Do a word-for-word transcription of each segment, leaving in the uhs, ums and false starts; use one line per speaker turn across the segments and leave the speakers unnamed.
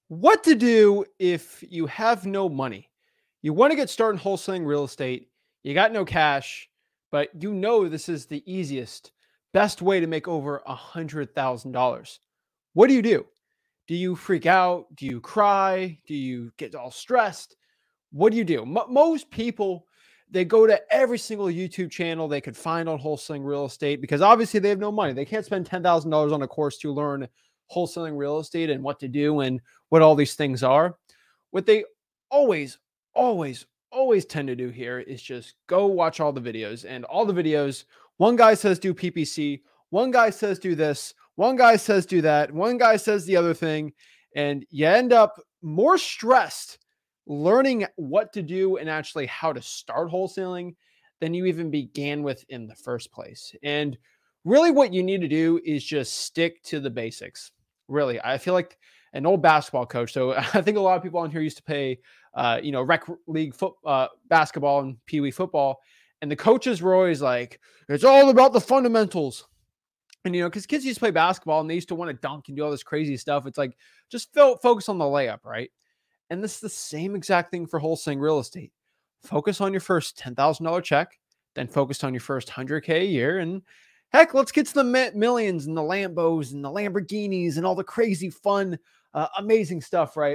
What to do if you have no money? You want to get started wholesaling real estate, you got no cash, but you know this is the easiest, best way to make over a hundred thousand dollars. What do you do? Do you freak out? Do you cry? Do you get all stressed? What do you do? Mo most people, they go to every single YouTube channel they could find on wholesaling real estate because obviously they have no money. They can't spend ten thousand dollars on a course to learn wholesaling real estate and what to do and what all these things are. What they always, always, always tend to do here is just go watch all the videos. And all the videos, one guy says do P P C, one guy says do this, one guy says do that, one guy says the other thing. And you end up more stressed learning what to do and actually how to start wholesaling than you even began with in the first place. And really, what you need to do is just stick to the basics. Really, I feel like an old basketball coach. So I think a lot of people on here used to play, uh, you know, rec league foot, uh, basketball and pee wee football, and the coaches were always like, "It's all about the fundamentals." And you know, because kids used to play basketball and they used to want to dunk and do all this crazy stuff. It's like just fo- focus on the layup, right? And this is the same exact thing for wholesaling real estate. Focus on your first ten thousand dollars check, then focus on your first one hundred K a year. And heck, let's get to the mi- millions and the Lambos and the Lamborghinis and all the crazy, fun, uh, amazing stuff, right?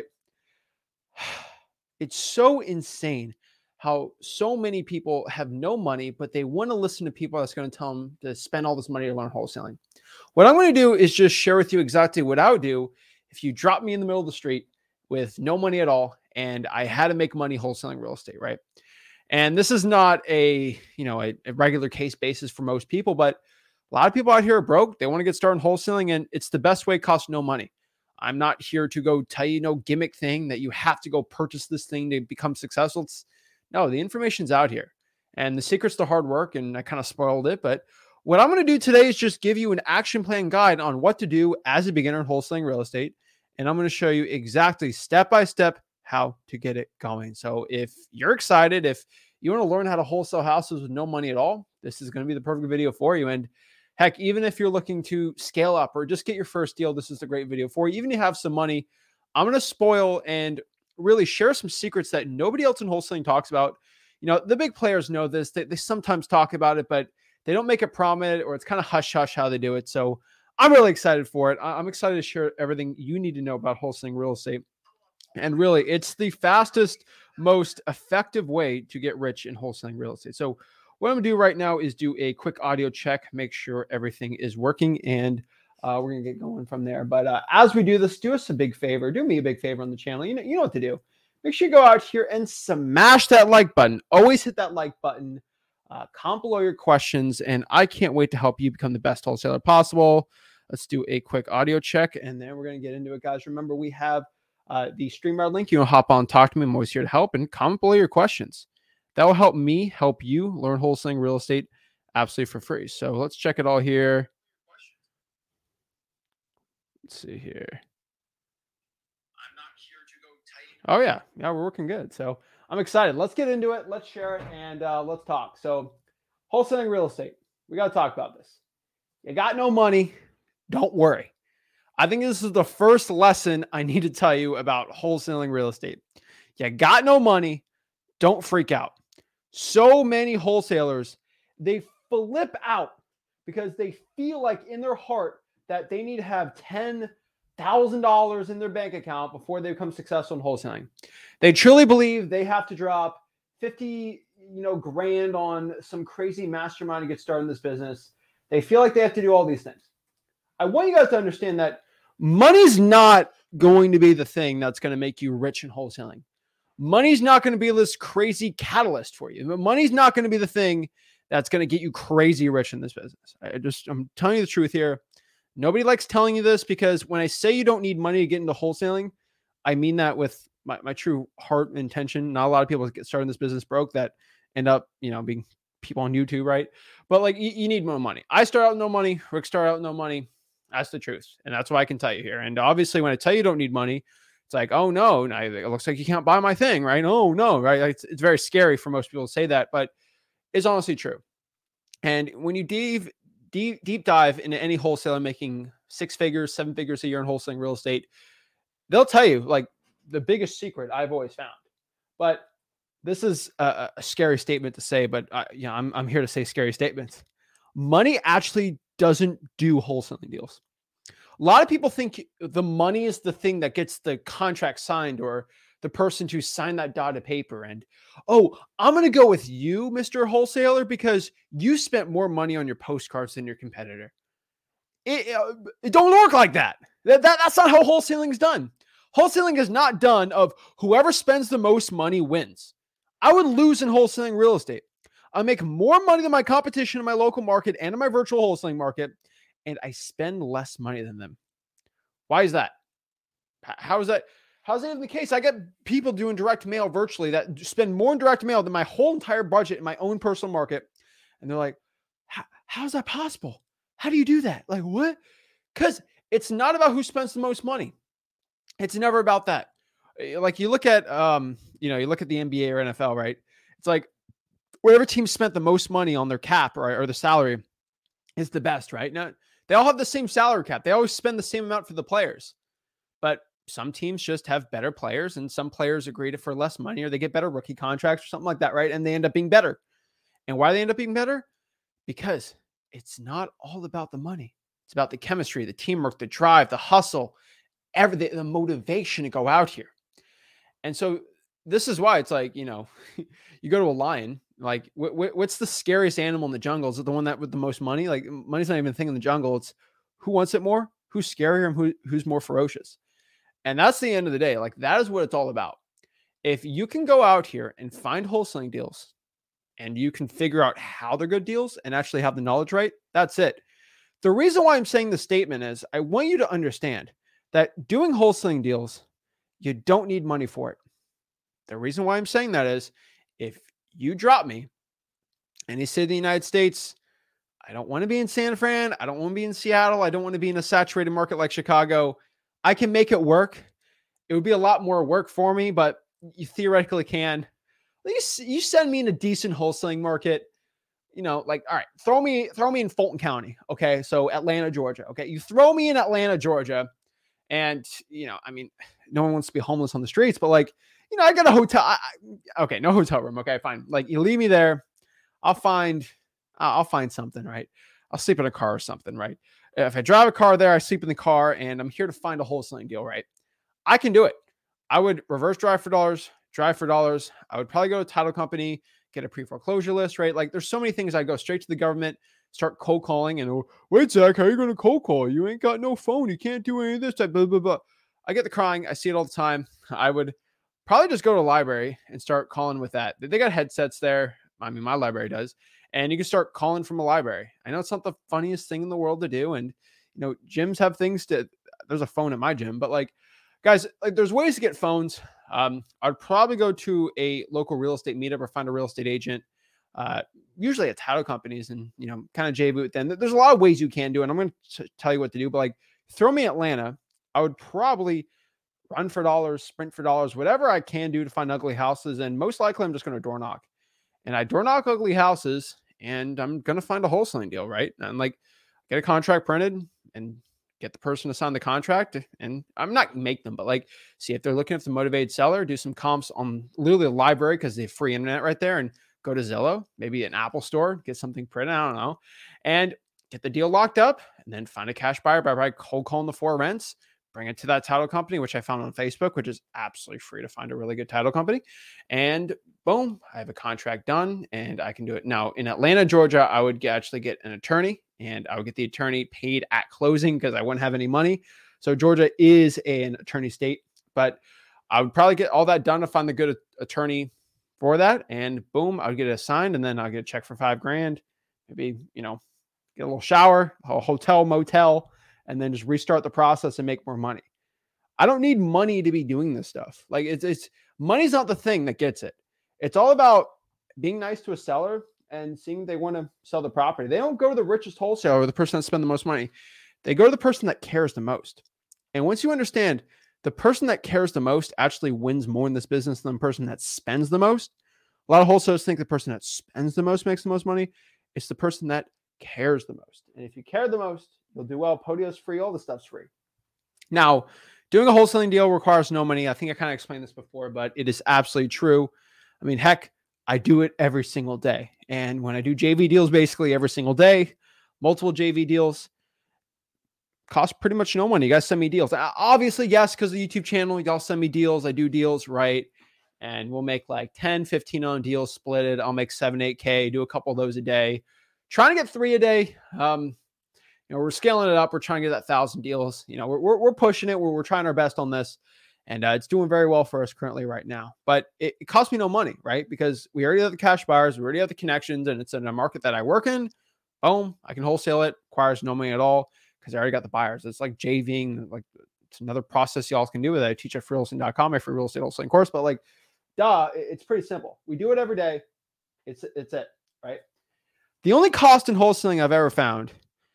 It's so insane how so many people have no money, but they want to listen to people that's going to tell them to spend all this money to learn wholesaling. What I'm going to do is just share with you exactly what I would do if you drop me in the middle of the street with no money at all and I had to make money wholesaling real estate, right? And this is not a, you know, a, a regular case basis for most people, but a lot of people out here are broke. They want to get started in wholesaling and it's the best way, costs no money. I'm not here to go tell you no gimmick thing that you have to go purchase this thing to become successful. It's, no, the information's out here and the secret's to hard work. And I kind of spoiled it, but what I'm going to do today is just give you an action plan guide on what to do as a beginner in wholesaling real estate. And I'm going to show you exactly step by step how to get it going. So if you're excited, if you want to learn how to wholesale houses with no money at all, this is going to be the perfect video for you. And heck, even if you're looking to scale up or just get your first deal, this is a great video for you. Even if you have some money, I'm going to spoil and really share some secrets that nobody else in wholesaling talks about. You know, the big players know this. They, they sometimes talk about it, but they don't make it prominent or it's kind of hush hush how they do it. So I'm really excited for it. I'm excited to share everything you need to know about wholesaling real estate. And really, it's the fastest, most effective way to get rich in wholesaling real estate. So what I'm gonna do right now is do a quick audio check, make sure everything is working, and uh, we're gonna get going from there. But uh, as we do this, do us a big favor. Do me a big favor on the channel. You know, you know what to do. Make sure you go out here and smash that like button. Always hit that like button. Uh, comment below your questions, and I can't wait to help you become the best wholesaler possible. Let's do a quick audio check, and then we're gonna get into it, guys. Remember, we have uh, the StreamYard link. You know, hop on, talk to me. I'm always here to help, and comment below your questions. That will help me help you learn wholesaling real estate absolutely for free. So let's check it all here. Let's see here. Oh yeah, yeah, we're working good. So I'm excited. Let's get into it. Let's share it and uh, let's talk. So wholesaling real estate. We got to talk about this. You got no money. Don't worry. I think this is the first lesson I need to tell you about wholesaling real estate. You got no money. Don't freak out. So many wholesalers, they flip out because they feel like in their heart that they need to have ten thousand dollars in their bank account before they become successful in wholesaling. They truly believe they have to drop fifty, you know, grand on some crazy mastermind to get started in this business. They feel like they have to do all these things. I want you guys to understand that money's not going to be the thing that's going to make you rich in wholesaling. Money's not going to be this crazy catalyst for you. Money's not going to be the thing that's going to get you crazy rich in this business. I just, I'm telling you the truth here. Nobody likes telling you this because when I say you don't need money to get into wholesaling, I mean that with my, my true heart and intention. Not a lot of people get started in this business broke that end up, you know, being people on YouTube, right? But like you, you need more money. I start out with no money. Rick started out with no money. That's the truth. And that's what I can tell you here. And obviously when I tell you, you don't need money, it's like, oh no, it looks like you can't buy my thing, right? Oh no, right? It's, it's very scary for most people to say that, but it's honestly true. And when you deep, deep, deep dive into any wholesaler making six figures, seven figures a year in wholesaling real estate, they'll tell you like the biggest secret I've always found. But this is a, a scary statement to say, but I, you know, I'm, I'm here to say scary statements. Money actually doesn't do wholesaling deals. A lot of people think the money is the thing that gets the contract signed or the person to sign that dotted paper. And, oh, I'm going to go with you, Mister Wholesaler, because you spent more money on your postcards than your competitor. It, uh, it don't work like that. That, that. That's not how wholesaling is done. Wholesaling is not done of whoever spends the most money wins. I would lose in wholesaling real estate. I make more money than my competition in my local market and in my virtual wholesaling market, and I spend less money than them. Why is that? How is that? How's that even the case? I get people doing direct mail virtually that spend more in direct mail than my whole entire budget in my own personal market. And they're like, how's that possible? How do you do that? Like, what? Because it's not about who spends the most money. It's never about that. Like you look at, um, you know, you look at the N B A or N F L, right? It's like whatever team spent the most money on their cap or, or the salary is the best, right? Now, they all have the same salary cap. They always spend the same amount for the players. But some teams just have better players and some players agree to for less money or they get better rookie contracts or something like that, right? And they end up being better. And why they end up being better? Because it's not all about the money. It's about the chemistry, the teamwork, the drive, the hustle, everything, the motivation to go out here. And so this is why it's like, you know, you go to a lion, like wh- wh- what's the scariest animal in the jungle? Is it the one that with the most money? Like money's not even a thing in the jungle. It's who wants it more, who's scarier, and who, who's more ferocious. And that's the end of the day. Like that is what it's all about. If you can go out here and find wholesaling deals and you can figure out how they're good deals and actually have the knowledge right, that's it. The reason why I'm saying the statement is I want you to understand that doing wholesaling deals, you don't need money for it. The reason why I'm saying that is if you drop me and you say to the United States, I don't want to be in San Fran. I don't want to be in Seattle. I don't want to be in a saturated market like Chicago. I can make it work. It would be a lot more work for me, but you theoretically can. You, you send me in a decent wholesaling market, you know, like, all right, throw me, throw me in Fulton County. Okay. So Atlanta, Georgia. Okay. You throw me in Atlanta, Georgia. And, you know, I mean, no one wants to be homeless on the streets, but like, you know, I got a hotel. I, okay. No hotel room. Okay, fine. Like you leave me there. I'll find, I'll find something, right? I'll sleep in a car or something, right? If I drive a car there, I sleep in the car and I'm here to find a wholesaling deal, right? I can do it. I would reverse drive for dollars, drive for dollars. I would probably go to a title company, get a pre-foreclosure list, right? Like there's so many things. I go straight to the government, start cold calling and, oh, wait, Zach, how are you going to cold call? You ain't got no phone. You can't do any of this type, blah, blah, blah. I get the crying. I see it all the time. I would probably just go to a library and start calling with that. They got headsets there. I mean, my library does. And you can start calling from a library. I know it's not the funniest thing in the world to do. And, you know, gyms have things to, there's a phone at my gym, but like, guys, like there's ways to get phones. Um, I'd probably go to a local real estate meetup or find a real estate agent, uh, usually at title companies and, you know, kind of J V with them. There's a lot of ways you can do it. And I'm going to tell you what to do, but like throw me Atlanta. I would probably run for dollars, sprint for dollars, whatever I can do to find ugly houses. And most likely I'm just going to door knock. And I door knock ugly houses and I'm going to find a wholesaling deal, right? And like get a contract printed and get the person to sign the contract. And I'm not make them, but like see if they're looking at the motivated seller, do some comps on literally a library because they have free internet right there and go to Zillow, maybe an Apple store, get something printed, I don't know, and get the deal locked up and then find a cash buyer by, by cold calling the four rents, bring it to that title company, which I found on Facebook, which is absolutely free to find a really good title company. And boom, I have a contract done and I can do it. Now in Atlanta, Georgia, I would get, actually get an attorney and I would get the attorney paid at closing because I wouldn't have any money. So Georgia is an attorney state, but I would probably get all that done to find the good attorney for that. And boom, I would get it assigned and then I'll get a check for five grand, maybe, you know, get a little shower, a hotel, motel, and then just restart the process and make more money. I don't need money to be doing this stuff. Like it's, it's money's not the thing that gets it. It's all about being nice to a seller and seeing if they want to sell the property. They don't go to the richest wholesaler or the person that spends the most money. They go to the person that cares the most. And once you understand the person that cares the most actually wins more in this business than the person that spends the most. A lot of wholesalers think the person that spends the most makes the most money. It's the person that cares the most. And if you care the most, you'll do well. Podio's free. All the stuff's free. Now, Doing a wholesaling deal requires no money. I think I kind of explained this before, but it is absolutely true. I mean, heck, I do it every single day. And when I do J V deals, basically every single day, multiple J V deals, cost pretty much no money. You guys send me deals. Obviously, yes, because of the YouTube channel, y'all send me deals. I do deals, right? And we'll make like ten, fifteen on deals, split it. I'll make seven, eight K, do a couple of those a day. Trying to get three a day. Um, you know, we're scaling it up. We're trying to get that thousand deals. You know, we're, we're, we're pushing it. We're, we're trying our best on this. And uh, it's doing very well for us currently right now. But it, it costs me no money, right? Because we already have the cash buyers. We already have the connections. And it's in a market that I work in. Boom. I can wholesale it. Requires no money at all because I already got the buyers. It's like JVing. Like, it's another process y'all can do with it. I teach at free wholesaling dot com, my free real estate wholesaling course. But like, duh, it's pretty simple. We do it every day. It's, it's it, right? The only cost in wholesaling I've ever found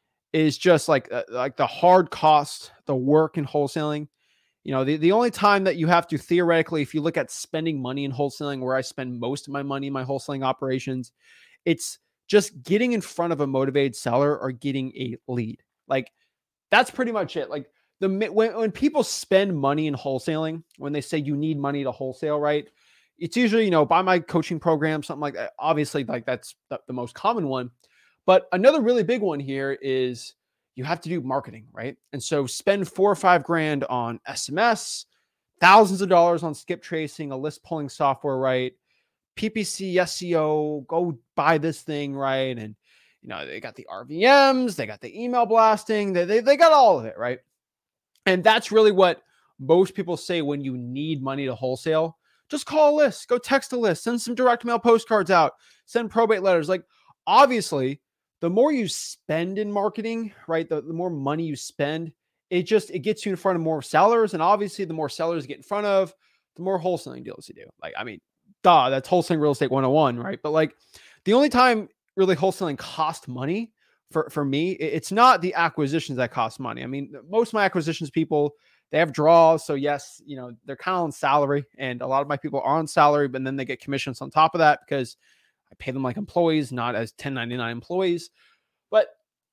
is just like, uh, like the hard cost, the work in wholesaling. You know, the, the only time that you have to theoretically, if you look at spending money in wholesaling, where I spend most of my money in my wholesaling operations, it's just getting in front of a motivated seller or getting a lead. Like, that's pretty much it. Like, the when, when people spend money in wholesaling, when they say you need money to wholesale, right? It's usually, you know, buy my coaching program, something like that. Obviously, like that's the, the most common one. But another really big one here is you have to do marketing, right? And so spend four or five grand on S M S, thousands of dollars on skip tracing, a list pulling software, right? P P C, S E O, go buy this thing, right? And, you know, they got the R V Ms, they got the email blasting, they, they, they got all of it, right? And that's really what most people say when you need money to wholesale. Just call a list, go text a list, send some direct mail postcards out, send probate letters. Like, obviously, the more you spend in marketing, right, the, the more money you spend, it just, it gets you in front of more sellers. And obviously, the more sellers you get in front of, the more wholesaling deals you do. Like, I mean, duh, that's wholesaling real estate one oh one, right? But like, the only time really wholesaling cost money for, for me, it's not the acquisitions that cost money. I mean, most of my acquisitions people, they have draws. So yes, you know, they're kind of on salary, and a lot of my people are on salary, but then they get commissions on top of that because I pay them like employees, not as ten ninety-nine employees. But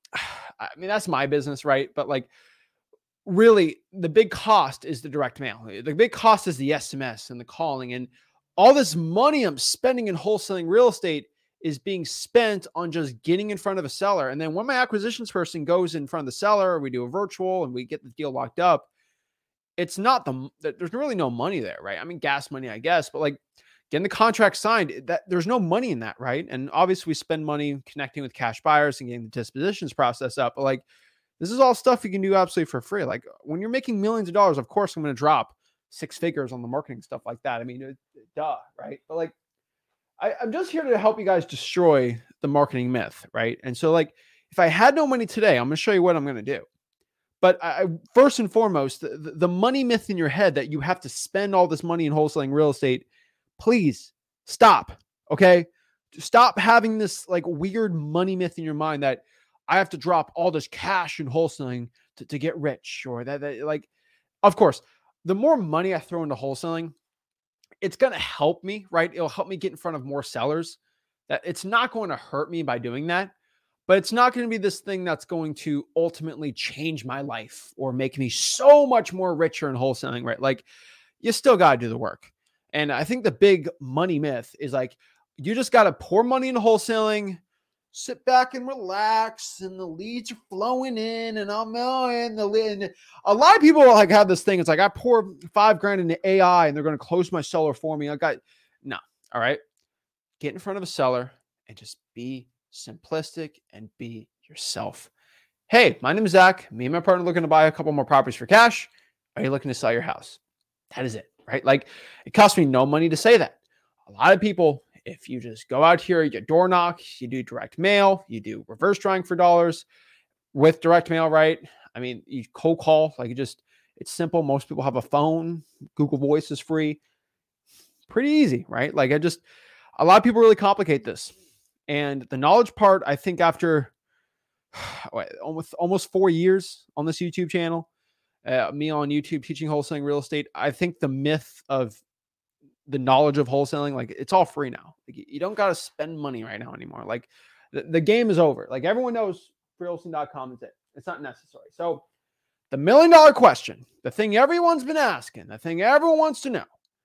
I mean, that's my business, right? But like, really, the big cost is the direct mail. The big cost is the S M S and the calling, and all this money I'm spending in wholesaling real estate is being spent on just getting in front of a seller. And then when my acquisitions person goes in front of the seller, we do a virtual and we get the deal locked up. It's not the, there's really no money there, right? I mean, gas money, I guess, but like getting the contract signed, that there's no money in that, right? And obviously we spend money connecting with cash buyers and getting the dispositions process up. But like, this is all stuff you can do absolutely for free. Like, when you're making millions of dollars, of course I'm going to drop six figures on the marketing stuff like that. I mean, it, duh, right? But like, I, I'm just here to help you guys destroy the marketing myth, right? And so like, if I had no money today, I'm going to show you what I'm going to do. But I, first and foremost, the, the money myth in your head that you have to spend all this money in wholesaling real estate, please stop. Okay. Stop having this like weird money myth in your mind that I have to drop all this cash in wholesaling to, to get rich, or that, that like, of course, the more money I throw into wholesaling, it's going to help me, right? It'll help me get in front of more sellers. That it's not going to hurt me by doing that, but it's not going to be this thing that's going to ultimately change my life or make me so much more richer in wholesaling, right? Like, you still got to do the work. And I think the big money myth is like, you just got to pour money into wholesaling, sit back and relax, and the leads are flowing in, and I'm in the lead. A lot of people like have this thing. It's like, I pour five grand into A I and they're going to close my seller for me. I got no. All right. Get in front of a seller and just be simplistic and be yourself. Hey, my name is Zach. Me and my partner are looking to buy a couple more properties for cash. Are you looking to sell your house? That is it, right? Like, it costs me no money to say that. A lot of people, if you just go out here, you door knock, you do direct mail, you do reverse drawing for dollars with direct mail, right? I mean, you cold call, like, you just, it's simple. Most people have a phone. Google Voice is free. Pretty easy, right? Like, I just, a lot of people really complicate this. And the knowledge part, I think after almost, almost four years on this YouTube channel, uh, me on YouTube teaching wholesaling real estate, I think the myth of the knowledge of wholesaling, like, it's all free now. Like, you don't got to spend money right now anymore. Like, the, the game is over. Like, everyone knows free wholesaling dot com is it. It's not necessary. So The million dollar question, the thing everyone's been asking, the thing everyone wants to know,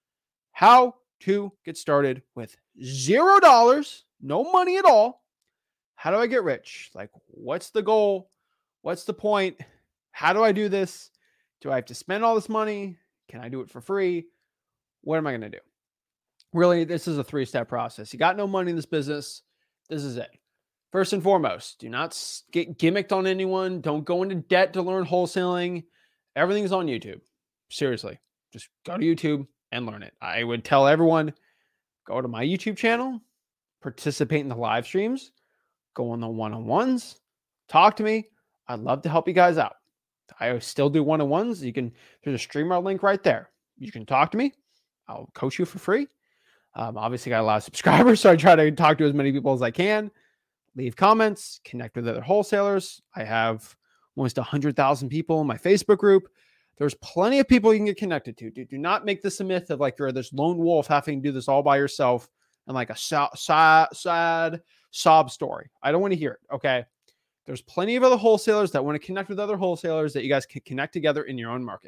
how to get started with zero dollars, no money at all. How do I get rich? Like, what's the goal? What's the point? How do I do this? Do I have to spend all this money? Can I do it for free? What am I going to do? Really, this is a three-step process. You got no money in this business. This is it. First and foremost, do not get gimmicked on anyone. Don't go into debt to learn wholesaling. Everything's on YouTube. Seriously, just go to YouTube and learn it. I would tell everyone, go to my YouTube channel, participate in the live streams, go on the one-on-ones, talk to me. I'd love to help you guys out. I still do one-on-ones. You can, there's a StreamYard link right there. You can talk to me. I'll coach you for free. Um, obviously, got a lot of subscribers, so I try to talk to as many people as I can. Leave comments, connect with other wholesalers. I have almost one hundred thousand people in my Facebook group. There's plenty of people you can get connected to. Do, do not make this a myth of like you're this lone wolf having to do this all by yourself and like a so, so, sad sob story. I don't want to hear it, okay? There's plenty of other wholesalers that want to connect with other wholesalers that you guys can connect together in your own market.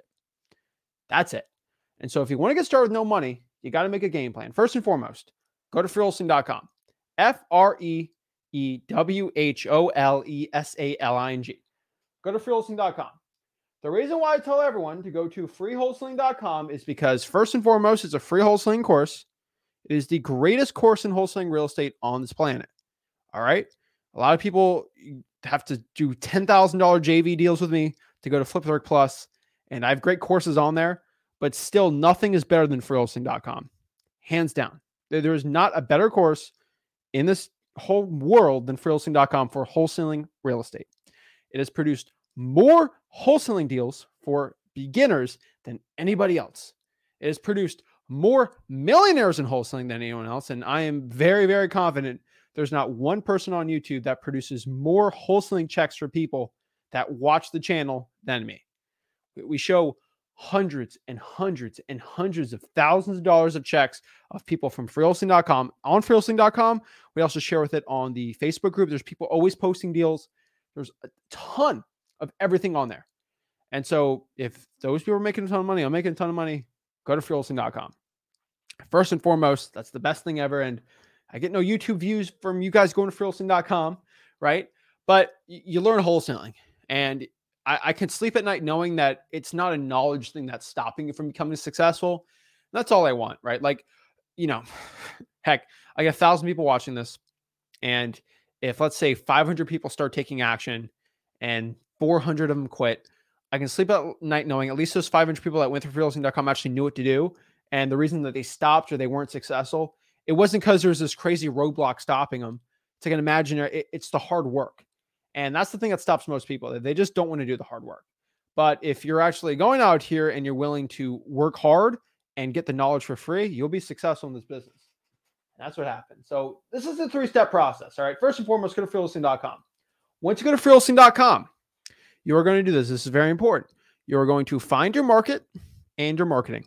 That's it. And so if you want to get started with no money, you got to make a game plan. First and foremost, go to free wholesaling dot com. F R E E W H O L E S A L I N G. Go to free wholesaling dot com. The reason why I tell everyone to go to free wholesaling dot com is because first and foremost, it's a free wholesaling course. It is the greatest course in wholesaling real estate on this planet. All right. A lot of people have to do ten thousand dollars J V deals with me to go to Flip Work Plus. And I have great courses on there, but still nothing is better than free wholesaling dot com. Hands down. There is not a better course in this whole world than free wholesaling dot com for wholesaling real estate. It has produced more wholesaling deals for beginners than anybody else. It has produced more millionaires in wholesaling than anyone else. And I am very, very confident there's not one person on YouTube that produces more wholesaling checks for people that watch the channel than me. We show hundreds and hundreds and hundreds of thousands of dollars of checks of people from free wholesaling dot com on free wholesaling dot com. We also share with it on the Facebook group. There's people always posting deals. There's a ton of everything on there. And so if those people are making a ton of money, I'm making a ton of money, go to free wholesaling dot com. First and foremost, that's the best thing ever. And I get no YouTube views from you guys going to free wholesaling dot com, right? But you learn wholesaling. And I, I can sleep at night knowing that it's not a knowledge thing that's stopping you from becoming successful. That's all I want, right? Like, you know, heck, I got a thousand people watching this. And if let's say five hundred people start taking action and four hundred of them quit, I can sleep at night knowing at least those five hundred people that went through free wholesaling dot com actually knew what to do. And the reason that they stopped or they weren't successful, it wasn't because there was this crazy roadblock stopping them. It's like an imaginary, it, it's the hard work. And that's the thing that stops most people. They just don't want to do the hard work. But if you're actually going out here and you're willing to work hard and get the knowledge for free, you'll be successful in this business. And that's what happens. So this is the three-step process. All right. First and foremost, go to free wholesaling dot com. Once you go to free wholesaling dot com, you are going to do this. This is very important. You are going to find your market and your marketing.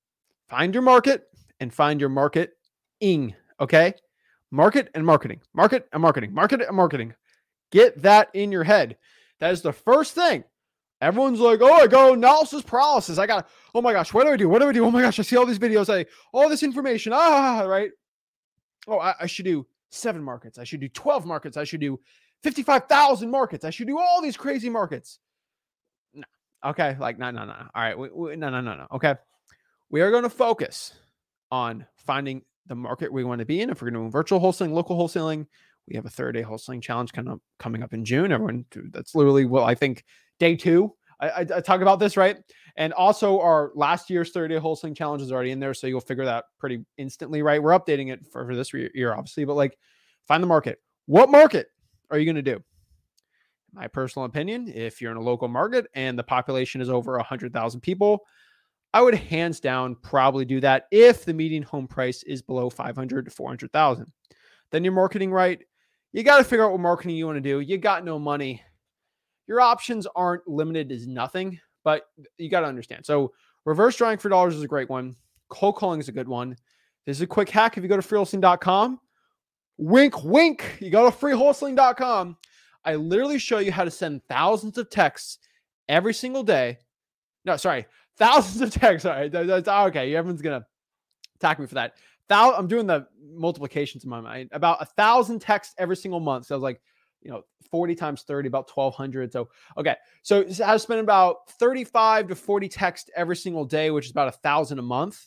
Find your market and find your marketing. Okay. Market and marketing. Market and marketing. Market and marketing. Get that in your head. That is the first thing. Everyone's like, oh, I go analysis paralysis. I got, oh my gosh, what do I do? What do I do? Oh my gosh, I see all these videos. I, all this information. Ah, right. Oh, I, I should do seven markets. I should do twelve markets. I should do fifty-five thousand markets. I should do all these crazy markets. No. Okay. Like, no, no, no. All right. We, we, no, no, no, no. Okay. We are going to focus on finding the market we want to be in. If we're going to do virtual wholesaling, local wholesaling, we have a thirty day wholesaling challenge kind of coming up in June. Everyone, that's literally, well, I think day two. I, I, I talk about this, right? And also our last year's thirty day wholesaling challenge is already in there. So you'll figure that pretty instantly, right? We're updating it for, for this year, obviously, but like find the market. What market are you going to do? My personal opinion, if you're in a local market and the population is over one hundred thousand people, I would hands down probably do that if the median home price is below five hundred to four hundred thousand. Then you're marketing right. You got to figure out what marketing you want to do. You got no money. Your options aren't limited as nothing, but you got to understand. So reverse drawing for dollars is a great one. Cold calling is a good one. This is a quick hack. If you go to free wholesaling dot com, wink, wink, you go to free wholesaling dot com. I literally show you how to send thousands of texts every single day. No, sorry, thousands of texts. Sorry, that's okay. Everyone's gonna attack me for that. Thou- I'm doing the multiplications in my mind. About a thousand texts every single month. So I was like, you know, forty times thirty, about twelve hundred. So, okay. So I spend about thirty-five to forty texts every single day, which is about a thousand a month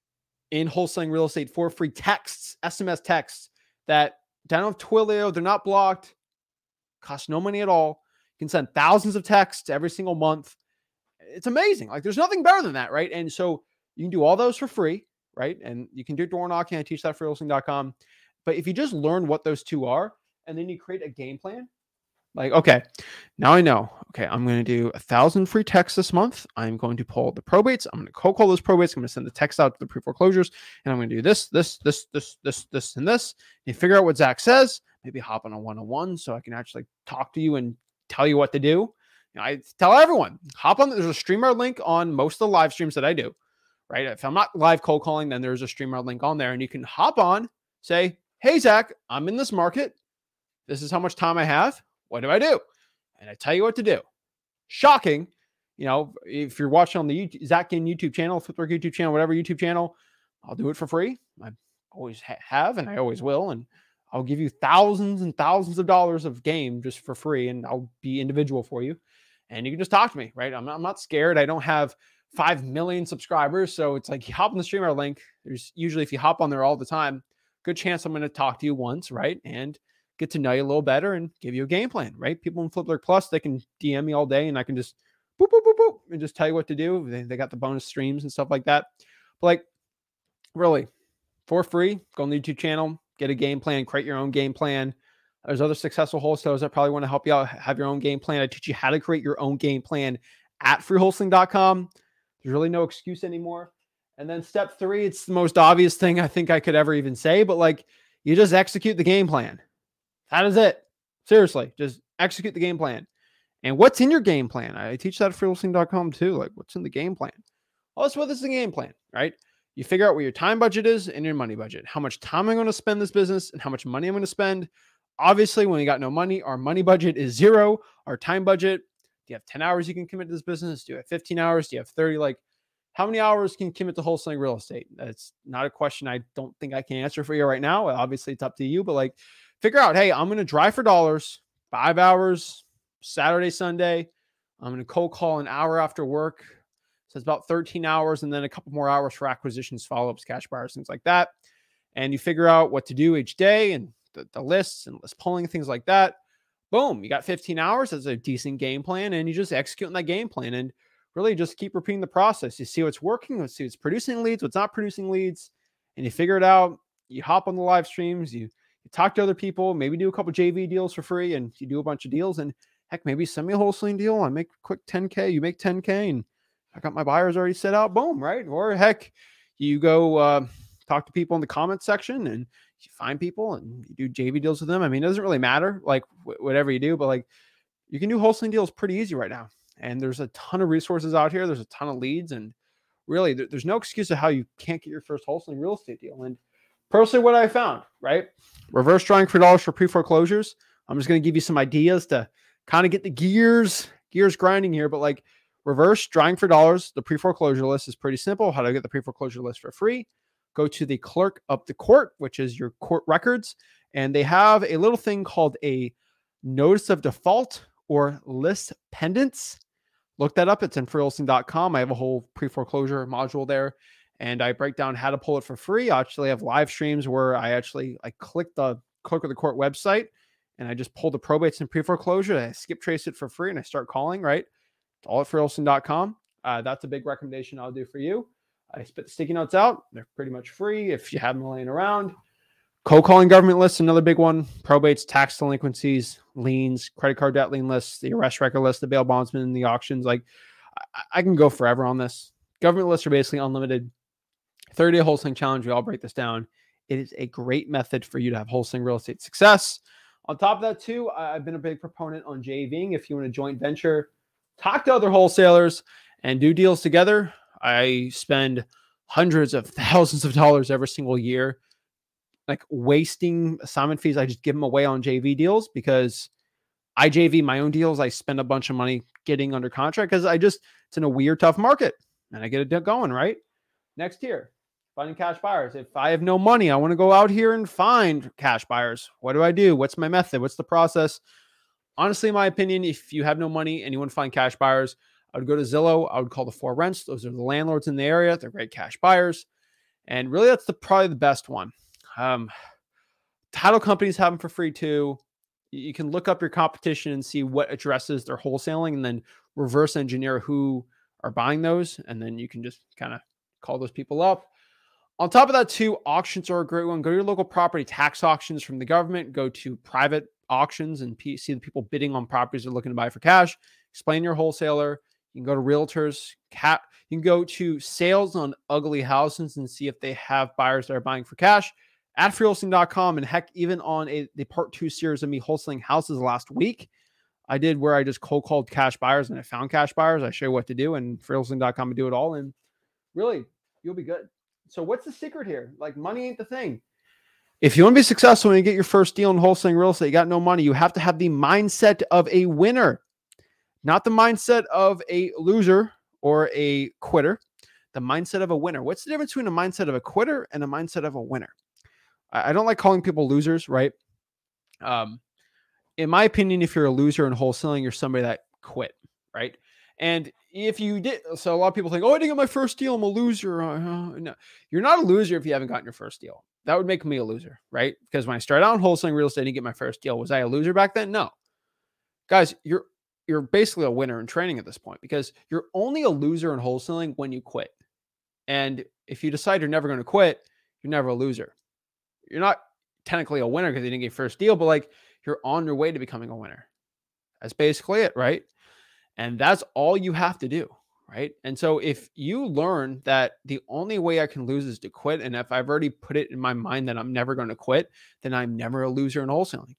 in wholesaling real estate for free texts, S M S texts that don't have Twilio. They're not blocked, cost no money at all. You can send thousands of texts every single month. It's amazing. Like there's nothing better than that. Right. And so you can do all those for free. Right. And you can do door knocking. I teach that for wholesaling dot com. But if you just learn what those two are, and then you create a game plan, like, okay, now I know, okay, I'm going to do a thousand free texts this month. I'm going to pull the probates. I'm going to cold call those probates. I'm going to send the text out to the pre-foreclosures, and I'm going to do this, this, this, this, this, this, and this. And figure out what Zach says, maybe hop on a one-on-one so I can actually talk to you and tell you what to do. You know, I tell everyone, hop on, there's a StreamYard link on most of the live streams that I do, right? If I'm not live cold calling, then there's a StreamYard link on there, and you can hop on, say, hey, Zach, I'm in this market. This is how much time I have. What do I do? And I tell you what to do. Shocking. You know, if you're watching on the YouTube, Zach Ginn YouTube channel, Flipbook YouTube channel, whatever YouTube channel, I'll do it for free. I always ha- have, and I always will. And I'll give you thousands and thousands of dollars of game just for free. And I'll be individual for you. And you can just talk to me, right? I'm not, I'm not scared. I don't have five million subscribers. So it's like you hop on the StreamYard link. There's usually, if you hop on there all the time, good chance I'm going to talk to you once, right? And get to know you a little better and give you a game plan, right? People in Flipbook Plus, they can D M me all day and I can just boop, boop, boop, boop, and just tell you what to do. They, they got the bonus streams and stuff like that. But like, really, for free, go on the YouTube channel, get a game plan, create your own game plan. There's other successful wholesalers that probably want to help you out, have your own game plan. I teach you how to create your own game plan at free wholesaling dot com. There's really no excuse anymore. And then step three, it's the most obvious thing I think I could ever even say, but like, you just execute the game plan. That is it. Seriously, just execute the game plan. And what's in your game plan? I teach that at free wholesaling dot com too. Like, what's in the game plan? Well, that's what this is the game plan, right? You figure out what your time budget is and your money budget. How much time I'm going to spend this business and how much money I'm going to spend. Obviously, when you got no money, our money budget is zero. Our time budget, do you have ten hours you can commit to this business? Do you have fifteen hours? Do you have thirty? Like, how many hours can you commit to wholesaling real estate? That's not a question I don't think I can answer for you right now. Obviously, it's up to you, but like, figure out, hey, I'm going to drive for dollars, five hours, Saturday, Sunday. I'm going to cold call an hour after work. So it's about thirteen hours and then a couple more hours for acquisitions, follow-ups, cash buyers, things like that. And you figure out what to do each day and the, the lists and list pulling, things like that. Boom, you got fifteen hours. That's a decent game plan. And you just execute on that game plan and really just keep repeating the process. You see what's working, let's see what's producing leads, what's not producing leads, and you figure it out. You hop on the live streams, you You talk to other people, maybe do a couple J V deals for free, and you do a bunch of deals. And heck, maybe send me a wholesaling deal. I make a quick ten K, you make ten K, and I got my buyers already set out. Boom, right? Or heck, you go uh, talk to people in the comments section and you find people and you do J V deals with them. I mean, it doesn't really matter, like w- whatever you do, but like you can do wholesaling deals pretty easy right now. And there's a ton of resources out here. There's a ton of leads, and really, there, there's no excuse of how you can't get your first wholesaling real estate deal. And personally, what I found, right? Reverse drawing for dollars for pre-foreclosures. I'm just going to give you some ideas to kind of get the gears, gears grinding here. But like reverse drawing for dollars, the pre-foreclosure list is pretty simple. How to get the pre-foreclosure list for free? Go to the clerk of the court, which is your court records. And they have a little thing called a notice of default or list pendants. Look that up. It's in free wholesaling dot com. I have a whole pre-foreclosure module there. And I break down how to pull it for free. I actually have live streams where I actually I click the clerk of the court website and I just pull the probates and pre-foreclosure. I skip trace it for free and I start calling, right? It's all at free wholesaling dot com. Uh, that's a big recommendation I'll do for you. I spit the sticky notes out. They're pretty much free if you have them laying around. Cold calling government lists, another big one. Probates, tax delinquencies, liens, credit card debt lien lists, the arrest record list, the bail bondsman, the auctions. Like I, I can go forever on this. Government lists are basically unlimited. thirty-day wholesaling challenge. We all break this down. It is a great method for you to have wholesaling real estate success. On top of that, too, I've been a big proponent on JVing. If you want a joint venture, talk to other wholesalers and do deals together. I spend hundreds of thousands of dollars every single year, like wasting assignment fees. I just give them away on J V deals because I J V my own deals. I spend a bunch of money getting under contract because I just, it's in a weird, tough market and I get it going, right? Next tier, finding cash buyers. If I have no money, I want to go out here and find cash buyers. What do I do? What's my method? What's the process? Honestly, in my opinion, if you have no money and you want to find cash buyers, I would go to Zillow. I would call the For Rents. Those are the landlords in the area. They're great cash buyers. And really, that's the probably the best one. Um, title companies have them for free too. You can look up your competition and see what addresses they're wholesaling and then reverse engineer who are buying those. And then you can just kind of call those people up. On top of that too, auctions are a great one. Go to your local property tax auctions from the government. Go to private auctions and see the people bidding on properties they're looking to buy for cash. Explain your wholesaler. You can go to realtors. Cat. You can go to sales on ugly houses and see if they have buyers that are buying for cash. At free wholesaling dot com, and heck, even on a the part two series of me wholesaling houses last week, I did where I just cold called cash buyers and I found cash buyers. I show you what to do, and free wholesaling dot com and do it all. And really, you'll be good. So what's the secret here? Like, money ain't the thing. If you want to be successful and you get your first deal in wholesaling real estate, you got no money, you have to have the mindset of a winner, not the mindset of a loser or a quitter, the mindset of a winner. What's the difference between a mindset of a quitter and a mindset of a winner? I don't like calling people losers, right? Um, in my opinion, if you're a loser in wholesaling, you're somebody that quit, right? And if you did, so a lot of people think, oh, I didn't get my first deal, I'm a loser. Uh, no, you're not a loser if you haven't gotten your first deal. That would make me a loser, right? Because when I started out in wholesaling real estate and get my first deal, was I a loser back then? No. Guys, you're you're basically a winner in training at this point because you're only a loser in wholesaling when you quit. And if you decide you're never going to quit, you're never a loser. You're not technically a winner because you didn't get your first deal, but like you're on your way to becoming a winner. That's basically it, right? And that's all you have to do, right? And so if you learn that the only way I can lose is to quit, and if I've already put it in my mind that I'm never going to quit, then I'm never a loser in wholesaling.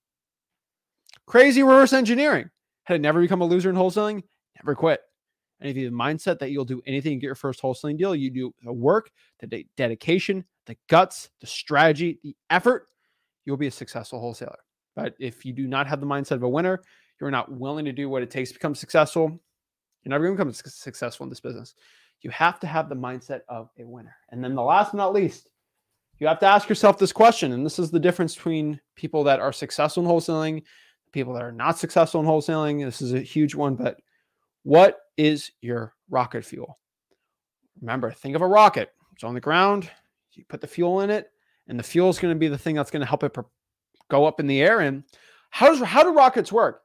Crazy reverse engineering. Had I never become a loser in wholesaling, never quit. And if you have a mindset that you'll do anything to get your first wholesaling deal, you do the work, the de- dedication, the guts, the strategy, the effort, you'll be a successful wholesaler. But if you do not have the mindset of a winner, you're not willing to do what it takes to become successful, you're never going to become successful in this business. You have to have the mindset of a winner. And then the last but not least, you have to ask yourself this question. And this is the difference between people that are successful in wholesaling, people that are not successful in wholesaling. This is a huge one, but what is your rocket fuel? Remember, think of a rocket. It's on the ground. You put the fuel in it, and the fuel is going to be the thing that's going to help it go up in the air. And how does how do rockets work?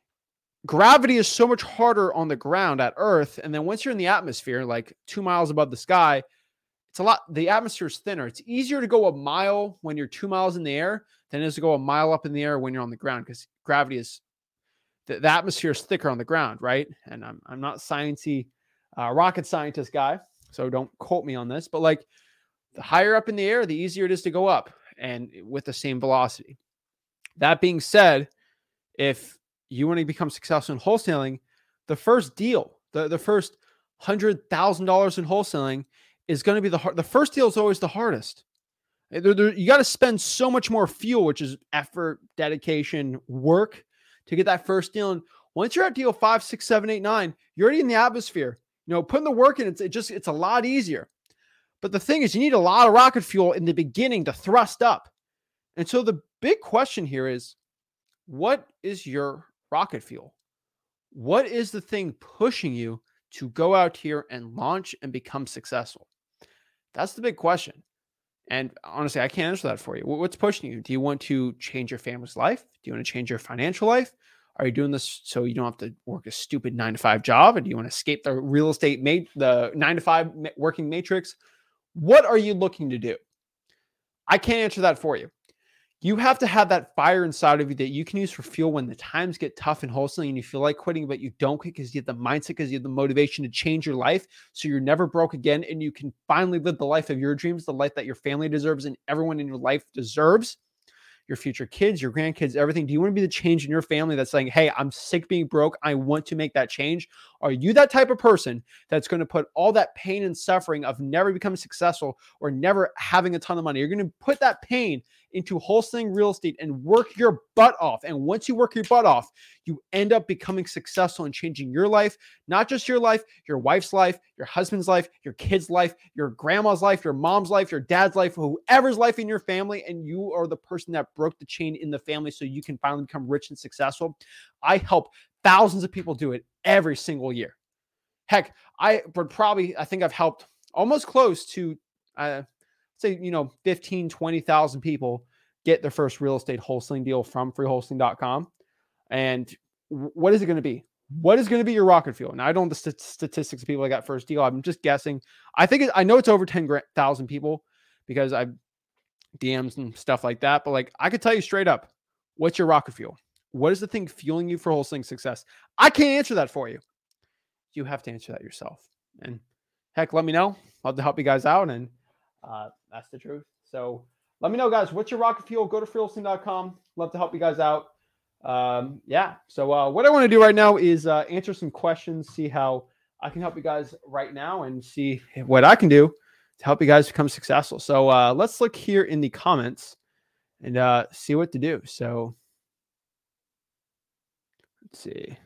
Gravity is so much harder on the ground at Earth, and then once you're in the atmosphere, like two miles above the sky, it's a lot. The atmosphere is thinner. It's easier to go a mile when you're two miles in the air than it is to go a mile up in the air when you're on the ground because gravity is the, the atmosphere is thicker on the ground, right? And I'm I'm not sciencey, uh, rocket scientist guy, so don't quote me on this, but like. The higher up in the air, the easier it is to go up and with the same velocity. That being said, if you want to become successful in wholesaling, the first deal, the, the first one hundred thousand dollars in wholesaling is going to be the hard. The first deal is always the hardest. There, there, you got to spend so much more fuel, which is effort, dedication, work to get that first deal. And once you're at deal five, six, seven, eight, nine, you're already in the atmosphere. You know, putting the work in, it's it just it's a lot easier. But the thing is, you need a lot of rocket fuel in the beginning to thrust up. And so the big question here is, what is your rocket fuel? What is the thing pushing you to go out here and launch and become successful? That's the big question. And honestly, I can't answer that for you. What's pushing you? Do you want to change your family's life? Do you want to change your financial life? Are you doing this so you don't have to work a stupid nine to five job? Or do you want to escape the real estate, ma- the nine to five working matrix? What are you looking to do? I can't answer that for you. You have to have that fire inside of you that you can use for fuel when the times get tough in wholesaling and you feel like quitting, but you don't quit because you have the mindset, because you have the motivation to change your life so you're never broke again and you can finally live the life of your dreams, the life that your family deserves and everyone in your life deserves. Your future kids, your grandkids, everything. Do you want to be the change in your family that's saying, hey, I'm sick of being broke. I want to make that change? Are you that type of person that's going to put all that pain and suffering of never becoming successful or never having a ton of money? You're going to put that pain into wholesaling real estate and work your butt off. And once you work your butt off, you end up becoming successful and changing your life, not just your life, your wife's life, your husband's life, your kid's life, your grandma's life, your mom's life, your dad's life, whoever's life in your family. And you are the person that broke the chain in the family so you can finally become rich and successful. I help thousands of people do it every single year. Heck, I would probably, I think I've helped almost close to, uh, say, you know, fifteen, twenty thousand people get their first real estate wholesaling deal from free wholesaling dot com. And what is it going to be? What is going to be your rocket fuel? Now, I don't know the st- statistics of people that got first deal. I'm just guessing. I think, it, I know it's over ten thousand people because I D Ms and stuff like that. But like, I could tell you straight up, what's your rocket fuel? What is the thing fueling you for wholesaling success? I can't answer that for you. You have to answer that yourself. And heck, let me know. Love to help you guys out. And uh, that's the truth. So let me know, guys, what's your rocket fuel? Go to free wholesaling dot com. Love to help you guys out. Um, yeah. So uh, what I want to do right now is uh, answer some questions, see how I can help you guys right now and see what I can do to help you guys become successful. So uh, let's look here in the comments and uh, see what to do. So let's see.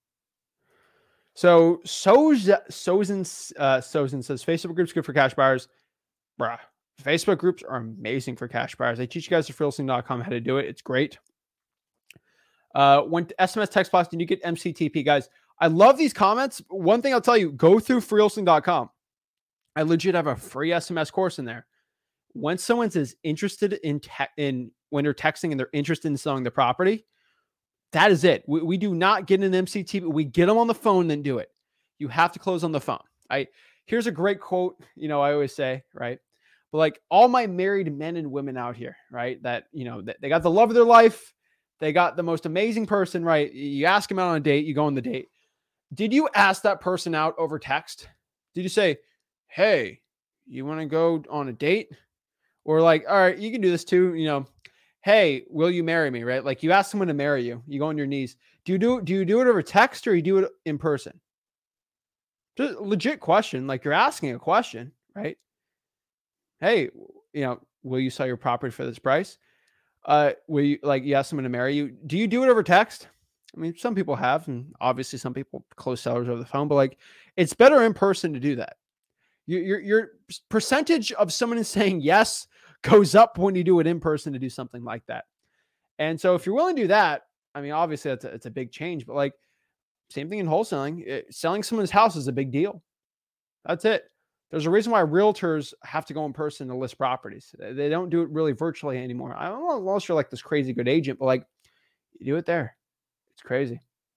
So Soz, Sozin, uh, Sozin says, Facebook groups good for cash buyers. Bruh, Facebook groups are amazing for cash buyers. I teach you guys at free wholesaling dot com how to do it. It's great. Uh, when S M S text blast, did you get M C T P? Guys, I love these comments. One thing I'll tell you, go through free wholesaling dot com. I legit have a free S M S course in there. When someone is interested in, te- in when they're texting and they're interested in selling the property, that is it. We, we do not get an M C T P. We get them on the phone, then do it. You have to close on the phone. I here's a great quote. You know, I always say, right? But like all my married men and women out here, right? That, you know, they got the love of their life. They got the most amazing person, right? You ask them out on a date, you go on the date. Did you ask that person out over text? Did you say, hey, you want to go on a date? Or like, all right, you can do this too, you know, hey, will you marry me? Right? Like you ask someone to marry you, you go on your knees. Do you do, do you do it over text or you do it in person? Just a legit question. Like you're asking a question, right? Hey, you know, will you sell your property for this price? Uh, will you like, you ask someone to marry you? Do you do it over text? I mean, some people have, and obviously some people close sellers over the phone, but like it's better in person to do that. Your, your, your percentage of someone saying yes goes up when you do it in person to do something like that. And so if you're willing to do that, I mean, obviously that's a, it's a big change, but like same thing in wholesaling, it, selling someone's house is a big deal. That's it. There's a reason why realtors have to go in person to list properties. They don't do it really virtually anymore. I don't know unless you're like this crazy good agent, but like you do it there. It's crazy.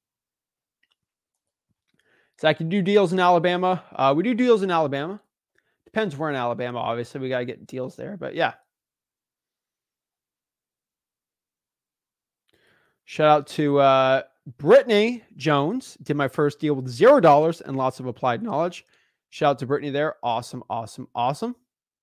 So I can do deals in Alabama. Uh, we do deals in Alabama. Depends where in Alabama, obviously. We got to get deals there, but yeah. Shout out to uh, Brittany Jones. Did my first deal with zero dollars and lots of applied knowledge. Shout out to Brittany there. Awesome, awesome, awesome.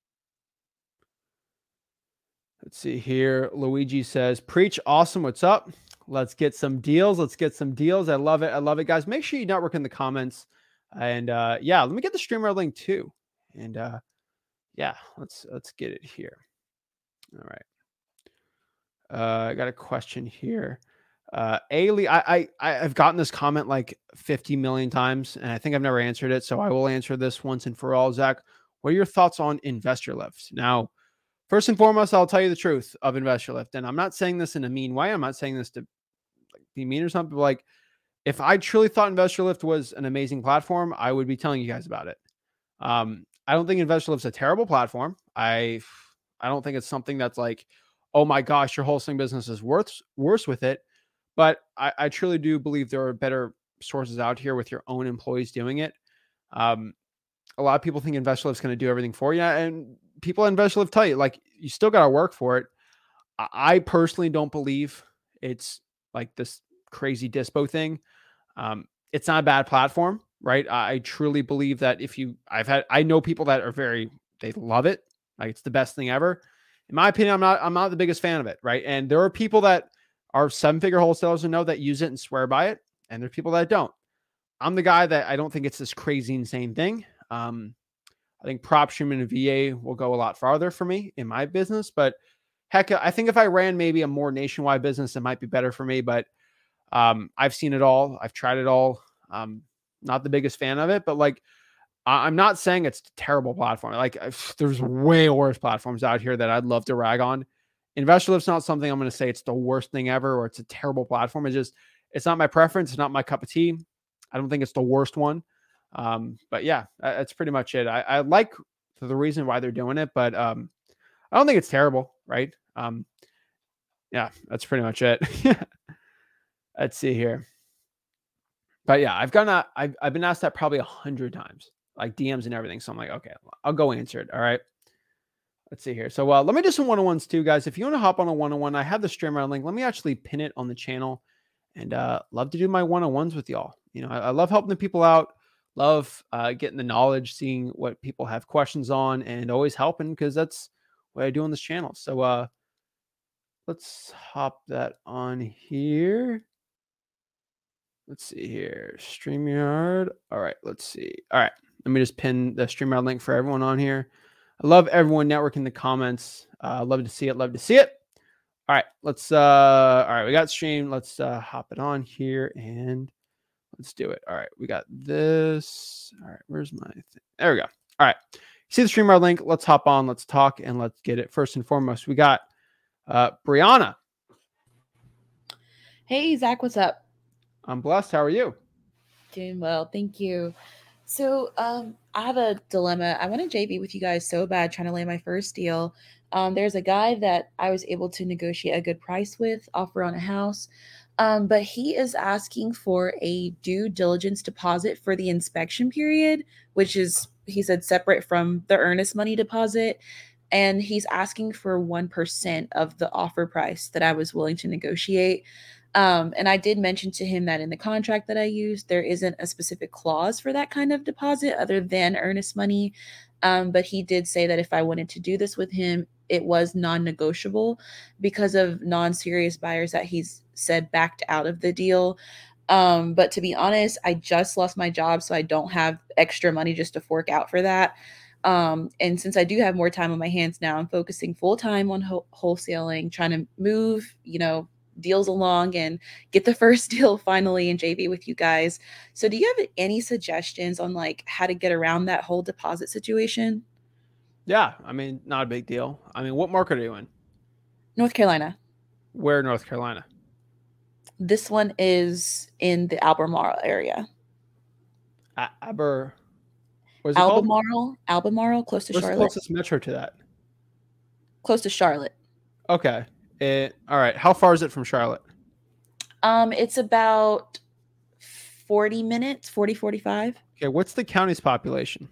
Let's see here. Luigi says, preach. Awesome. What's up? Let's get some deals. Let's get some deals. I love it. I love it, guys. Make sure you network in the comments. And uh, yeah, let me get the streamer link too. And uh, yeah, let's let's get it here. All right. Uh, I got a question here. Uh, Ailey, I, I I've gotten this comment like fifty million times, and I think I've never answered it. So I will answer this once and for all. Zach, what are your thoughts on InvestorLift? Now, first and foremost, I'll tell you the truth of InvestorLift, and I'm not saying this in a mean way. I'm not saying this to like, be mean or something. But like, if I truly thought InvestorLift was an amazing platform, I would be telling you guys about it. Um, I don't think InvestorLift's a terrible platform. I I don't think it's something that's like, oh my gosh, your wholesaling business is worth worse with it. But I, I truly do believe there are better sources out here with your own employees doing it. Um, a lot of people think InvestorLift's going to do everything for you, and people at InvestorLift tell you like you still got to work for it. I, I personally don't believe it's like this crazy dispo thing. Um, it's not a bad platform, right? I, I truly believe that if you, I've had, I know people that are very, they love it. Like it's the best thing ever. In my opinion, I'm not, I'm not the biggest fan of it, right? And there are people that are seven-figure wholesalers who know that use it and swear by it, and there's people that don't. I'm the guy that I don't think it's this crazy, insane thing. Um, I think PropStream and V A will go a lot farther for me in my business, but Heck, I think if I ran maybe a more nationwide business, it might be better for me. But um, I've seen it all. I've tried it all. Um, not the biggest fan of it, but like, I'm not saying it's a terrible platform. Like there's way worse platforms out here that I'd love to rag on. InvestorLift's not something I'm going to say it's the worst thing ever or it's a terrible platform. It's just, it's not my preference. It's not my cup of tea. I don't think it's the worst one. Um, but yeah, that's pretty much it. I, I like the reason why they're doing it, but um, I don't think it's terrible. Right. Um, yeah, that's pretty much it. Let's see here. But yeah, I've gotten, I've, I've been asked that probably a hundred times, like D Ms and everything. So I'm like, okay, I'll go answer it. All right. Let's see here. So uh, let me do some one-on-ones too, guys. If you want to hop on a one-on-one, I have the streamer link. Let me actually pin it on the channel and uh, love to do my one-on-ones with y'all. You know, I, I love helping the people out. Love uh, getting the knowledge, seeing what people have questions on, and always helping because that's what I do on this channel. So uh, let's hop that on here. Let's see here. StreamYard. All right, let's see. All right, let me just pin the StreamYard link for everyone on here. I love everyone networking the comments. Uh, love to see it. Love to see it. All right, let's. Uh, all right, we got stream. Let's uh, hop it on here and let's do it. All right, we got this. All right, where's my thing? There we go. All right, see the StreamYard link. Let's hop on. Let's talk and let's get it. First and foremost, we got uh, Brianna.
Hey, Zach, what's up?
I'm blessed. How are you?
Doing well, thank you. So um, I have a dilemma. I want to J V with you guys so bad, trying to land my first deal. Um, there's a guy that I was able to negotiate a good price with, offer on a house, um, but he is asking for a due diligence deposit for the inspection period, which is, he said, separate from the earnest money deposit. And he's asking for one percent of the offer price that I was willing to negotiate. Um, and I did mention to him that in the contract that I used, there isn't a specific clause for that kind of deposit other than earnest money. Um, but he did say that if I wanted to do this with him, it was non-negotiable because of non-serious buyers that he's said backed out of the deal. Um, but to be honest, I just lost my job, so I don't have extra money just to fork out for that. Um, and since I do have more time on my hands now, I'm focusing full time on ho- wholesaling, trying to move, you know, deals along and get the first deal finally in J V with you guys. So do you have any suggestions on like how to get around that whole deposit situation?
Yeah, I mean, not a big deal. I mean, what market are you in?
North Carolina.
Where North Carolina?
This one is in the Albemarle area.
A- Aber. What is it
Albemarle,
called?
Albemarle, close to
What's
Charlotte.
the closest metro to that?
Close to Charlotte.
Okay. It, all right. How far is it from Charlotte?
Um, it's about forty minutes, forty, forty-five.
Okay. What's the county's population?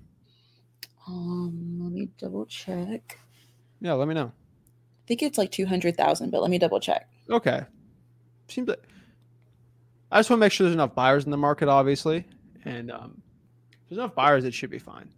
Um, let me double check.
Yeah, let me know.
I think it's like two hundred thousand, but let me double check.
Okay. Seems like I just want to make sure there's enough buyers in the market, obviously. And um, if there's enough buyers, it should be fine.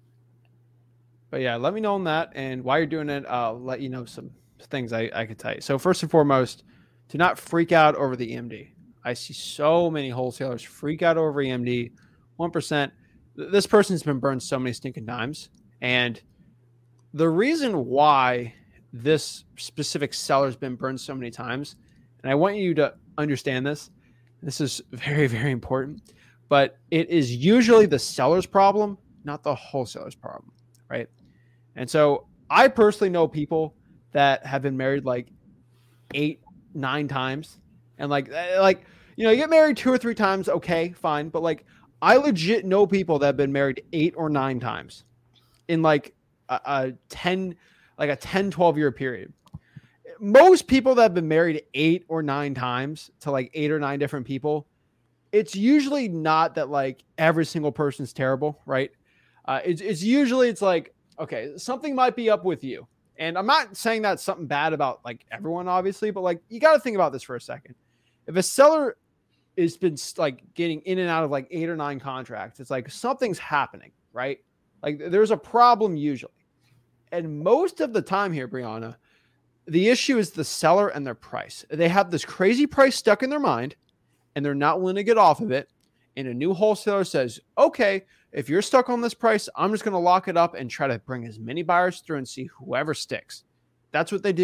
But yeah, let me know on that. And while you're doing it, I'll let you know some things I, I could tell you. So first and foremost, do not freak out over the E M D. I see so many wholesalers freak out over E M D. one percent. This person's been burned so many stinking times. And the reason why this specific seller's been burned so many times, and I want you to understand this, this is very, very important, but it is usually the seller's problem, not the wholesaler's problem, right? And so I personally know people that have been married like eight, nine times. And like, like, you know, you get married two or three times. Okay, fine. But like, I legit know people that have been married eight or nine times in like a, a ten, like a ten, twelve year period. Most people that have been married eight or nine times to like eight or nine different people, it's usually not that like every single person's terrible, right? Uh, it's, it's usually, it's like, okay, something might be up with you. And I'm not saying that's something bad about like everyone, obviously, but like, you got to think about this for a second. If a seller has been like getting in and out of like eight or nine contracts, it's like something's happening, right? Like there's a problem usually. And most of the time here, Brianna, the issue is the seller and their price. They have this crazy price stuck in their mind and they're not willing to get off of it. And a new wholesaler says, okay, if you're stuck on this price, I'm just going to lock it up and try to bring as many buyers through and see whoever sticks. That's what they do.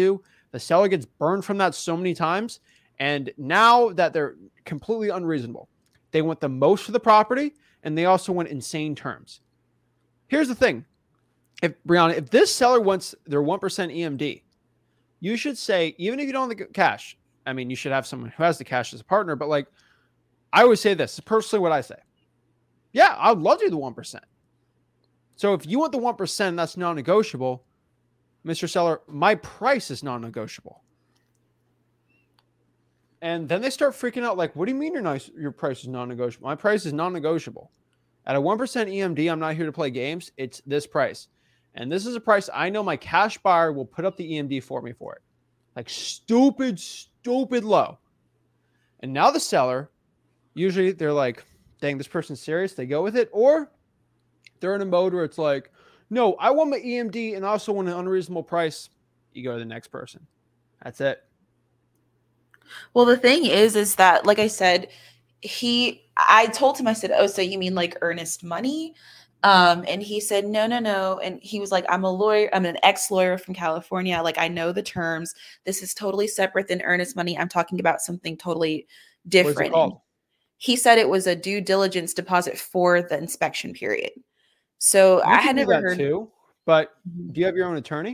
The seller gets burned from that so many times. And now that they're completely unreasonable, they want the most for the property and they also want insane terms. Here's the thing. If Brianna, if this seller wants their one percent E M D, you should say, even if you don't have the cash, I mean, you should have someone who has the cash as a partner, but like, I always say this, personally what I say. Yeah, I'd love to do the one percent. So if you want the one percent, that's non-negotiable. Mister Seller, my price is non-negotiable. And then they start freaking out like, what do you mean your nice, your price is non-negotiable? My price is non-negotiable. At a one percent E M D, I'm not here to play games. It's this price. And this is a price I know my cash buyer will put up the E M D for me for it. Like stupid, stupid low. And now the seller, usually they're like, dang, this person's serious. They go with it. Or they're in a mode where it's like, no, I want my E M D and I also want an unreasonable price. You go to the next person. That's it.
Well, the thing is, is that, like I said, he, I told him, I said, oh, so you mean like earnest money? Um, and he said, no, no, no. And he was like, I'm a lawyer. I'm an ex-lawyer from California. Like, I know the terms. This is totally separate than earnest money. I'm talking about something totally different.
What's it called?
He said it was a due diligence deposit for the inspection period. So
You
I
can
had
do
never
that
heard.
too, but do you have your own attorney?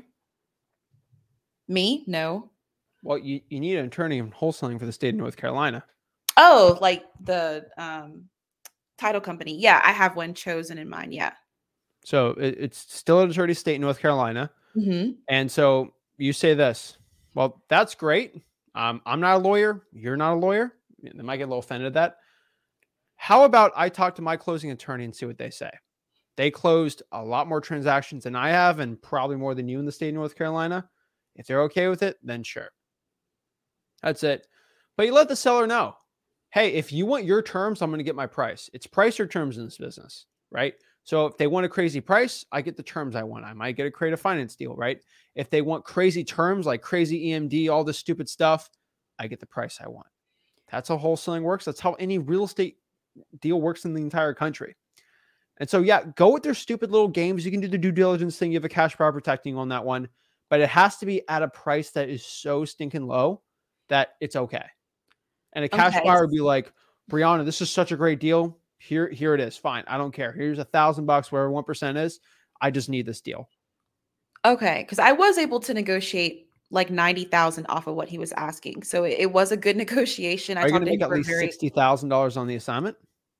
Me? No.
Well, you, you need an attorney in wholesaling for the state of North Carolina.
Oh, like the um, title company. Yeah, I have one chosen in mind. Yeah.
So it, it's still an attorney state in North Carolina.
Mm-hmm.
And so you say this, well, that's great. Um, I'm not a lawyer. You're not a lawyer. They might get a little offended at that. How about I talk to my closing attorney and see what they say? They closed a lot more transactions than I have and probably more than you in the state of North Carolina. If they're okay with it, then sure. That's it. But you let the seller know, hey, if you want your terms, I'm going to get my price. It's price or terms in this business, right? So if they want a crazy price, I get the terms I want. I might get a creative finance deal, right? If they want crazy terms like crazy E M D, all this stupid stuff, I get the price I want. That's how wholesaling works. That's how any real estate deal works in the entire country. And so, yeah, go with their stupid little games. You can do the due diligence thing. You have a cash buyer protecting you on that one, but it has to be at a price that is so stinking low that it's okay. And a cash
Okay.
buyer would be like, Brianna, this is such a great deal. Here, here it is. Fine. I don't care. Here's a thousand bucks, wherever one percent is. I just need this deal.
Okay. Because I was able to negotiate like ninety thousand off of what he was asking. So it, it was a good negotiation. I
Are you going
talked
to make
him
at
for
least
very,
sixty thousand dollars on the assignment?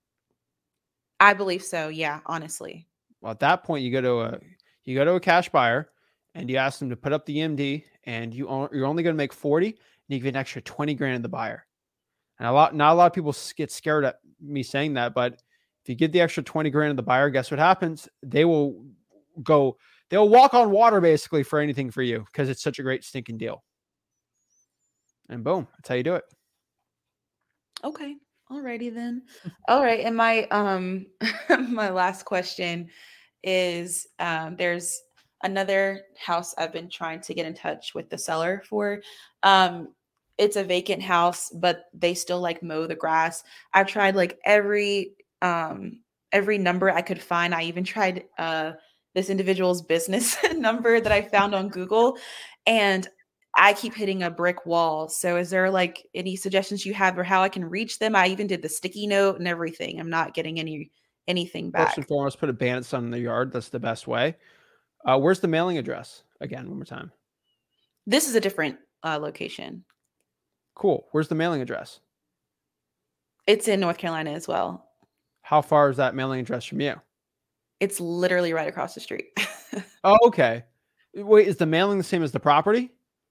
I believe so. Yeah, honestly.
Well, at that point, you go to a you go to a cash buyer and you ask them to put up the E M D, and you on, you're only going to make forty, and you give an extra twenty grand to the buyer. And a lot, not a lot of people get scared at me saying that, but if you give the extra twenty grand to the buyer, guess what happens? They will go, they'll walk on water basically for anything for you because it's such a great stinking deal. And boom, that's how you do it.
Okay. Alrighty then. All right. And my um my last question is um there's another house I've been trying to get in touch with the seller for. Um it's a vacant house, but they still like mow the grass. I've tried like every um every number I could find. I even tried uh this individual's business number that I found on Google, and I keep hitting a brick wall. So is there like any suggestions you have or how I can reach them? I even did the sticky note and everything. I'm not getting any anything back.
First and foremost, put a bandit sign in the yard. That's the best way. Uh, where's the mailing address? Again, one more time.
This is a different uh, location.
Cool. Where's the mailing address?
It's in North Carolina as well.
How far is that mailing address from you?
It's literally right across the street.
Oh, okay. Wait, is the mailing the same as the property?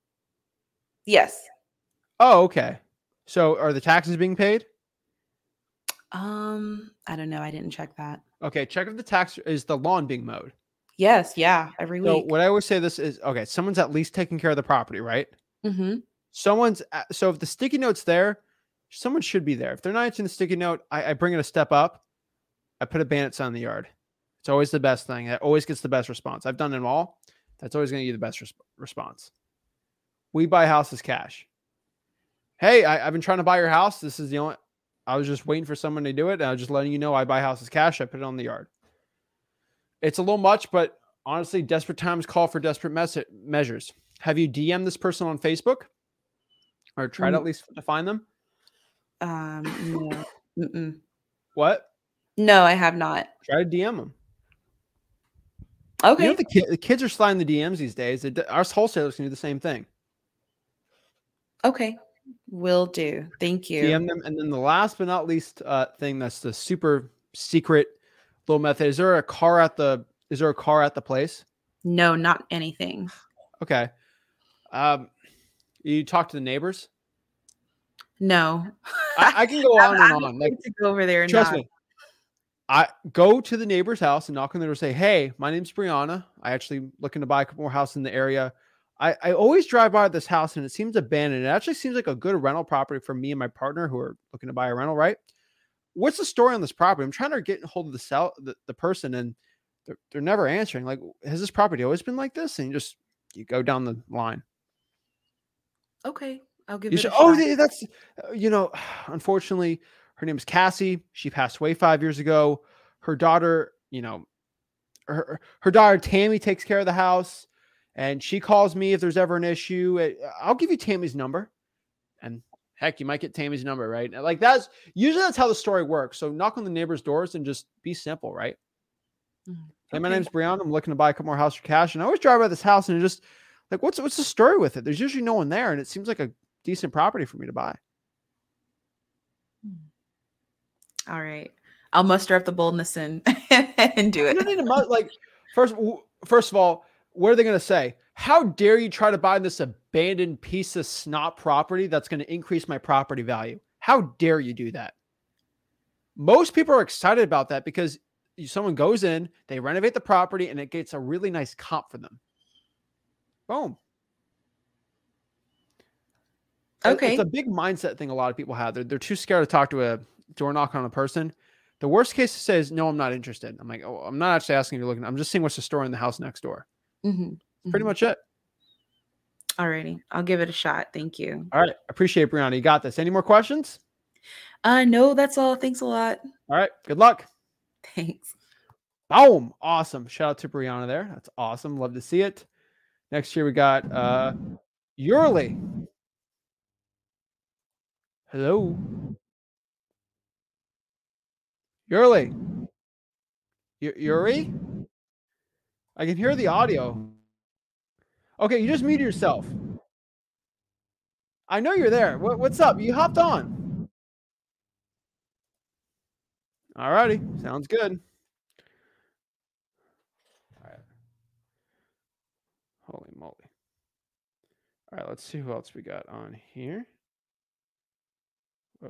Yes.
Oh, okay. So are the taxes being paid?
Um, I don't know. I didn't check that.
Okay, check if the tax is the lawn being mowed.
Yes, yeah, every
So
week.
what I always say this is, okay, someone's at least taking care of the property, right?
Mm-hmm.
Someone's, so if the sticky note's there, someone should be there. If they're not answering the sticky note, I, I bring it a step up. I put a bandit sign in the yard. It's always the best thing. It always gets the best response. I've done them all. That's always going to give you the best res- response. We buy houses cash. Hey, I, I've been trying to buy your house. This is the only, I was just waiting for someone to do it. And I was just letting you know I buy houses cash. I put it on the yard. It's a little much, but honestly, desperate times call for desperate mes- measures. Have you D M'd this person on Facebook or tried
Mm,
at least to find them?
Um, no. Mm-mm.
What?
No, I have not.
Try to D M them.
Okay.
You know, the, ki- the kids are sliding the D Ms these days. They, our wholesalers can do the same thing.
Okay. Will do. Thank you.
D M them. And then the last but not least uh, thing that's the super secret little method. Is there a car at the, is there a car at the place?
No, not anything.
Okay. Um, you talk to the neighbors?
No.
I, I can go on and on. Like,
to go over there and
trust
not.
me. I go to the neighbor's house and knock on the door and say, hey, my name's Brianna. I actually looking to buy a couple more houses in the area. I, I always drive by this house and it seems abandoned. It actually seems like a good rental property for me and my partner who are looking to buy a rental, right? What's the story on this property? I'm trying to get a hold of the sell the, the person and they're, they're never answering. Like, has this property always been like this? And you just, you go down the line.
Okay. I'll give
You
it
should,
a
oh,
shot.
that's, you know, unfortunately, her name is Cassie. She passed away five years ago. Her daughter, you know, her, her daughter Tammy takes care of the house, and she calls me if there's ever an issue. I'll give you Tammy's number, and heck, you might get Tammy's number, right? Like that's usually that's how the story works. So knock on the neighbor's doors and just be simple, right?
Okay.
Hey, my name's Brianna. I'm looking to buy a couple more houses for cash, and I always drive by this house and just like, what's what's the story with it? There's usually no one there, and it seems like a decent property for me to buy.
All right. I'll muster up the boldness and and do it.
You don't need to mu- like first first of all, what are they going to say? How dare you try to buy this abandoned piece of snot property that's going to increase my property value? How dare you do that? Most people are excited about that because someone goes in, they renovate the property, and it gets a really nice comp for them. Boom.
Okay.
It's a big mindset thing a lot of people have. They're, they're too scared to talk to a door knock on a person. The worst case to say is, no, I'm not interested. I'm like, oh, I'm not actually asking if you're looking. I'm just seeing what's the story in the house next door.
Mm-hmm.
Pretty
mm-hmm.
much it.
Alrighty. I'll give it a shot. Thank you.
All right. Appreciate it, Brianna. You got this. Any more questions?
Uh, no, that's all. Thanks a lot.
All right. Good luck.
Thanks.
Boom. Awesome. Shout out to Brianna there. That's awesome. Love to see it. Next year we got uh Yurley. Hello. Yurley. Y- Yuri? I can hear the audio. Okay, you just muted yourself. I know you're there. What, what's up? You hopped on. All righty. Sounds good. All right. Holy moly. All right, let's see who else we got on here. Whoa.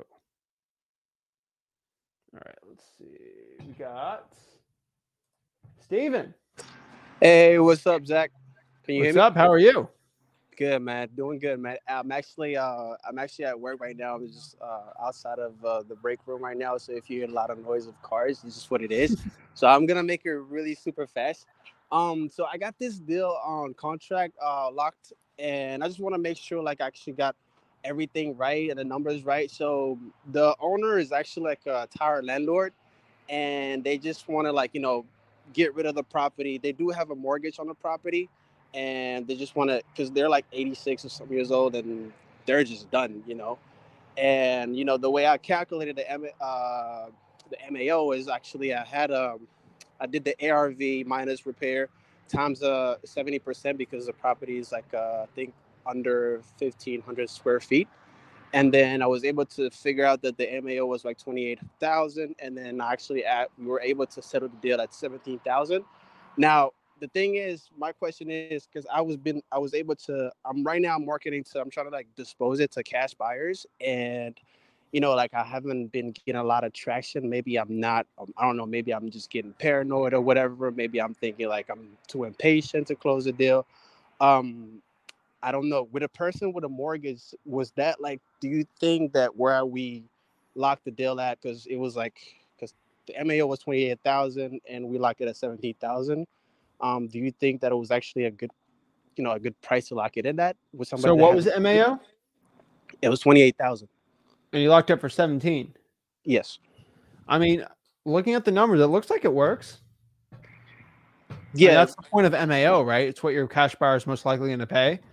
All right, let's see. We got Steven.
Hey, what's up, Zach? Can you
What's
hear me?
up? How are you?
Good, man. Doing good, man. I'm actually, uh, I'm actually at work right now. I'm just uh, outside of uh, the break room right now. So if you hear a lot of noise of cars, this is what it is. So I'm gonna make it really super fast. Um, so I got this deal on contract uh, locked, and I just want to make sure, like, I actually got everything right and the numbers right. So the owner is actually like a tower landlord, and they just want to, like, you know, get rid of the property. They do have a mortgage on the property, and they just want to, because they're like eighty-six or some years old, and they're just done, you know. And you know, the way I calculated the M, uh, the M A O is actually I had um, I did the A R V minus repair times uh seventy percent because the property is like uh, I think under fifteen hundred square feet. And then I was able to figure out that the M A O was like twenty-eight thousand, and then actually at, we were able to settle the deal at seventeen thousand. Now, the thing is, my question is, because I was been I was able to, I'm right now marketing to, I'm trying to like dispose it to cash buyers, and you know, like I haven't been getting a lot of traction. Maybe I'm not, um, I don't know, maybe I'm just getting paranoid or whatever. Maybe I'm thinking like I'm too impatient to close the deal. Um, I don't know. With a person with a mortgage, was that like, do you think that where we locked the deal at, because it was like, because the M A O was twenty-eight thousand and we locked it at seventeen thousand. Um, do you think that it was actually a good, you know, a good price to lock it in at with somebody?
So
that
what
has,
was the M A O?
It was twenty-eight thousand.
And you locked up for seventeen.
Yes.
I mean, looking at the numbers, it looks like it works.
Yeah.
I mean, that's the point of M A O, right? It's what your cash buyer is most likely going to pay.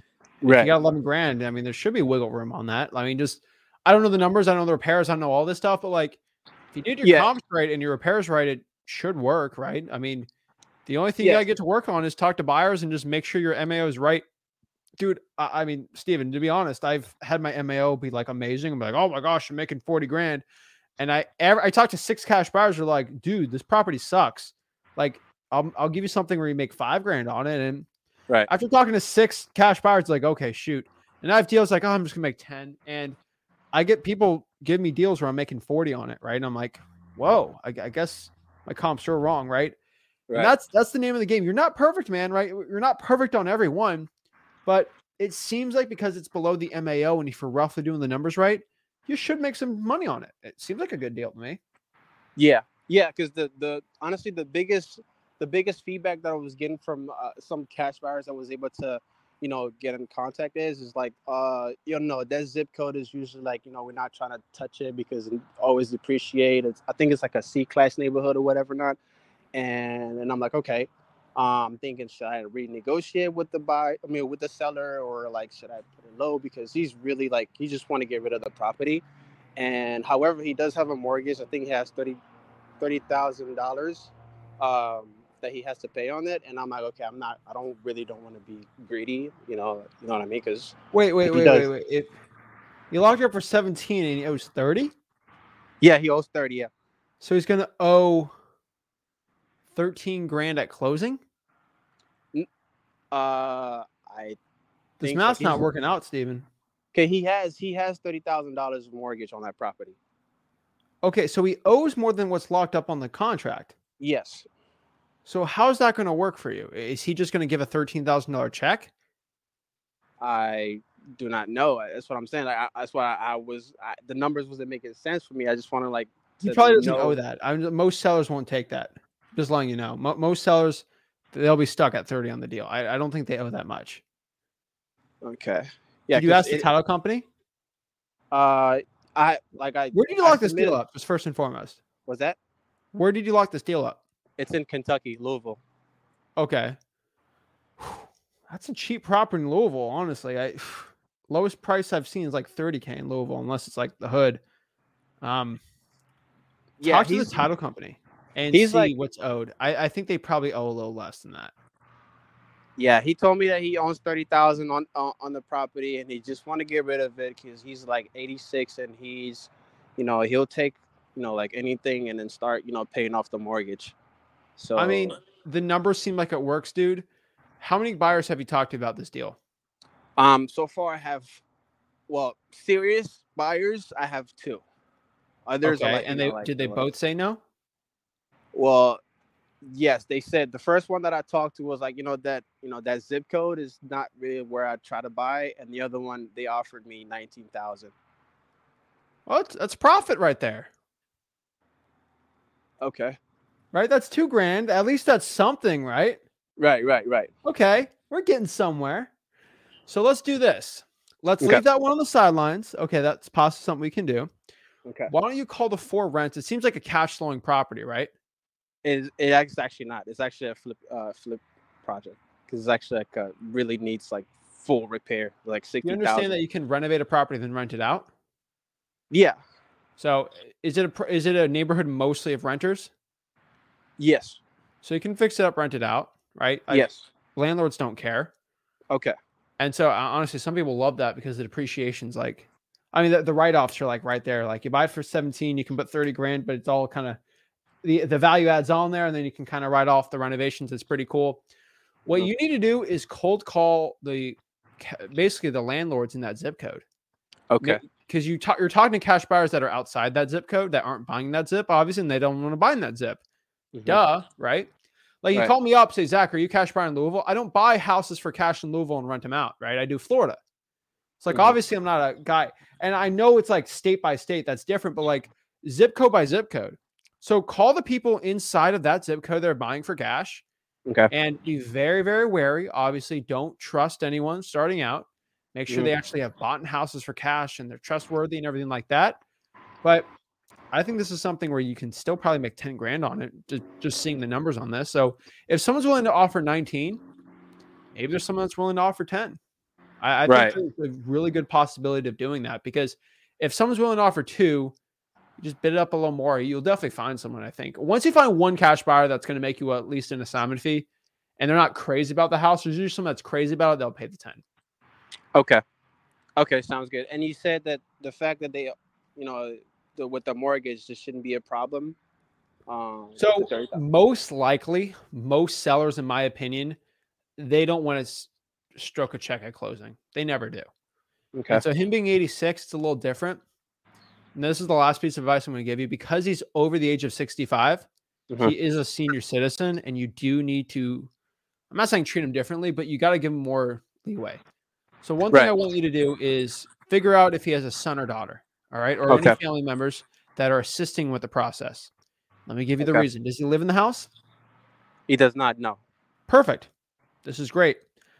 Right. If you got eleven grand, I mean, there should be wiggle room on that. I mean, just, I don't know the numbers. I don't know the repairs. I don't know all this stuff, but like, if you did your
Yeah.
comps right and your repairs right, it should work, right? I mean, the only thing
Yes.
you gotta get to work on is talk to buyers and just make sure your M A O is right. Dude, I, I mean, Steven, to be honest, I've had my M A O be like amazing. I'm like, oh my gosh, I'm making forty grand. And I ever I talked to six cash buyers who are like, dude, this property sucks. Like, I'll I'll give you something where you make five grand on it. And
right.
after talking to six cash buyers, like, okay, shoot. And I have deals like, oh, I'm just gonna make ten. And I get people give me deals where I'm making forty on it, right? And I'm like, whoa, I, I guess my comps are wrong, right? Right. And that's that's the name of the game. You're not perfect, man, right? You're not perfect on every one, but it seems like because it's below the M A O and if you're roughly doing the numbers right, you should make some money on it. It seems like a good deal to me.
Yeah, yeah, because the the honestly the biggest the biggest feedback that I was getting from uh, some cash buyers I was able to, you know, get in contact is is like, uh, you know, that zip code is usually like, you know, we're not trying to touch it because it always depreciate. It's, I think it's like a C class neighborhood or whatever not. And and I'm like, okay, um, thinking should I renegotiate with the buy? I mean, with the seller, or like should I put it low because he's really like he just want to get rid of the property. And however, he does have a mortgage. I think he has thirty thirty thousand dollars um, that he has to pay on it. And I'm like, okay, I'm not. I don't really don't want to be greedy. You know, you know what I mean? Because
wait, wait, wait, does, wait, wait. It, you locked it up for seventeen and he owes thirty.
Yeah, he owes thirty. Yeah.
So he's gonna owe thirteen grand at closing.
Uh, I.
This math's so. not working out, Steven.
Okay, he has he has thirty thousand dollars mortgage on that property.
Okay, so he owes more than what's locked up on the contract.
Yes.
So how's that going to work for you? Is he just going to give a thirteen thousand dollar check?
I do not know. That's what I'm saying. Like, I, that's why I, I was. I, the numbers wasn't making sense for me. I just want to like.
He probably doesn't know. owe that. I mean, most sellers won't take that. Just letting you know, Mo- most sellers they'll be stuck at thirty on the deal. I, I don't think they owe that much.
Okay. Yeah.
Did you ask the it, title company?
Uh, I like I.
Where did you lock this deal up? Just first and foremost.
What's that?
Where did you lock this deal up?
It's in Kentucky, Louisville.
Okay. That's a cheap property in Louisville, honestly. I lowest price I've seen is like thirty K in Louisville, unless it's like the hood. Um,
yeah,
talk to the title company and
he's
see
like,
what's owed. I, I think they probably owe a little less than that.
Yeah, he told me that he owns thirty thousand on, on on the property, and he just want to get rid of it because he's like eighty-six, and he's, you know, he'll take, you know, like anything, and then start, you know, paying off the mortgage. So
I mean, the numbers seem like it works, dude. How many buyers have you talked to about this deal?
Um, so far I have, well, serious buyers. I have two. Others,
okay,
are like,
and they
know, like,
did they
uh,
both say no?
Well, yes, they said the first one that I talked to was like, you know, that you know that zip code is not really where I try to buy, and the other one they offered me nineteen thousand.
Well, that's, that's profit right there.
Okay.
Right, that's two grand. At least that's something, right?
Right, right, right.
Okay, we're getting somewhere. So let's do this. Let's
okay.
leave that one on the sidelines. Okay, that's possibly something we can do.
Okay.
Why don't you call the four rents? It seems like a cash flowing property, right?
It, it's actually not. It's actually a flip uh, flip project because it's actually like a, really needs like full repair, like sixty thousand.
You understand that you can renovate a property then rent it out?
Yeah.
So is it a is it a neighborhood mostly of renters?
Yes.
So you can fix it up, rent it out, right?
Yes.
I, landlords don't care.
Okay.
And so uh, honestly, some people love that because the depreciation's like, I mean, the, the write-offs are like right there. Like you buy it for seventeen, you can put thirty grand, but it's all kind of the, the value adds on there. And then you can kind of write off the renovations. It's pretty cool. What mm-hmm. you need to do is cold call the, basically the landlords in that zip code.
Okay.
Because you talk, you're talking to cash buyers that are outside that zip code that aren't buying that zip, obviously, and they don't want to buy in that zip. Mm-hmm. Duh, right? Like you
right.
call me up, say, Zach, are you cash buyer in Louisville? I don't buy houses for cash in Louisville and rent them out, right? I do Florida. It's like, mm-hmm. obviously I'm not a guy. And I know it's like state by state, that's different, but like zip code by zip code. So call the people inside of that zip code that are buying for cash.
Okay.
And be very, very wary. Obviously, don't trust anyone starting out. Make sure mm-hmm. they actually have bought in houses for cash and they're trustworthy and everything like that. But I think this is something where you can still probably make ten grand on it, just, just seeing the numbers on this. So if someone's willing to offer nineteen, maybe there's someone that's willing to offer ten. I, I
Right.
think there's a really good possibility of doing that because if someone's willing to offer two, you just bid it up a little more. You'll definitely find someone, I think. Once you find one cash buyer that's going to make you at least an assignment fee and they're not crazy about the house, there's usually someone that's crazy about it, they'll pay the ten.
Okay. Okay, sounds good. And you said that the fact that they, you know, the, with the mortgage, this shouldn't be a problem. Um,
so most likely, most sellers, in my opinion, they don't want to s- stroke a check at closing. They never do.
Okay.
And so him being eighty-six, it's a little different. And this is the last piece of advice I'm going to give you. Because he's over the age of sixty-five,
Mhm.
he is a senior citizen, and you do need to, I'm not saying treat him differently, but you got to give him more leeway. So one thing
Right.
I want you to do is figure out if he has a son or daughter, all right, or
Okay.
any family members that are assisting with the process. Let me give you the
Okay.
reason. Does he live in the house?
He does not know.
Perfect. This is great.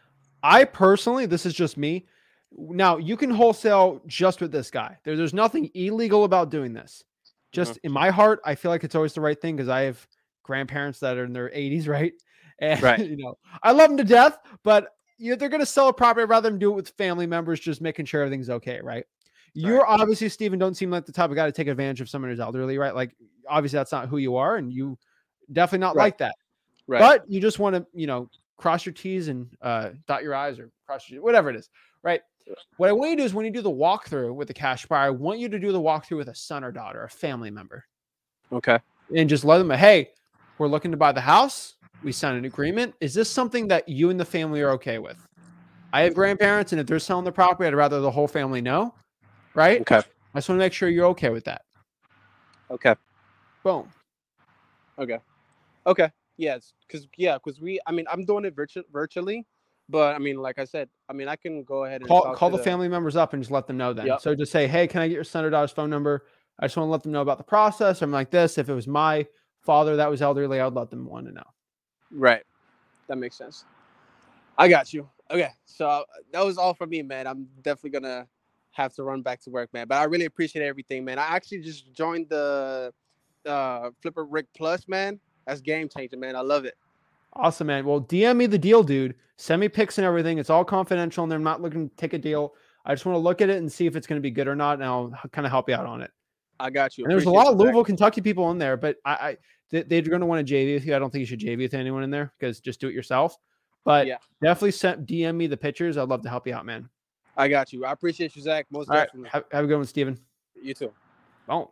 I personally, this is just me. Now, you can wholesale just with this guy. There, there's nothing illegal about doing this. Just in my heart, I feel like it's always the right thing because I have grandparents that are in their eighties, right? And,
Right.
you know, I love them to death, but you know, they're going to sell a property rather than do it with family members, just making sure everything's okay, right? You're
Right.
obviously, Steven, don't seem like the type of guy to take advantage of someone who's elderly, right? Like, obviously, that's not who you are, and you definitely not
Right.
like that.
Right.
But you just want to, you know, cross your T's and uh, dot your I's or cross your, whatever it is, right? What I want you to do is when you do the walkthrough with the cash buyer, I want you to do the walkthrough with a son or daughter, a family member,
Okay.
and just let them know, hey, we're looking to buy the house. We signed an agreement. Is this something that you and the family are okay with? I have grandparents, and if they're selling the property, I'd rather the whole family know, right?
Okay.
I just want to make sure you're okay with that.
Okay.
Boom.
Okay. Okay. Yes. Because yeah, because we. I mean, I'm doing it virtu- virtually, but I mean, like I said, I mean, I can go ahead and
Call
talk
call
to
the family members up and just let them know then.
Yep.
So just say, hey, can I get your son or daughter's phone number? I just want to let them know about the process. I'm like this. If it was my father that was elderly, I would let them want to know.
Right. That makes sense. I got you. Okay. So uh, that was all for me, man. I'm definitely gonna have to run back to work, man. But I really appreciate everything, man. I actually just joined the uh, Flipper Rick Plus, man. That's game changing, man. I love it.
Awesome, man. Well, D M me the deal, dude. Send me pics and everything. It's all confidential, and they're not looking to take a deal. I just want to look at it and see if it's going to be good or not, and I'll kind of help you out on it.
I got you.
And there's a
Appreciate
lot of
you,
Louisville,
Zach.
Kentucky people in there, but I, I they, they're going to want to J V with you. I don't think you should J V with anyone in there because just do it yourself. But
Yeah.
definitely send D M me the pictures. I'd love to help you out, man.
I got you. I appreciate you, Zach. Most
All right,
definitely.
have, have a good one, Steven.
You too.
Oh.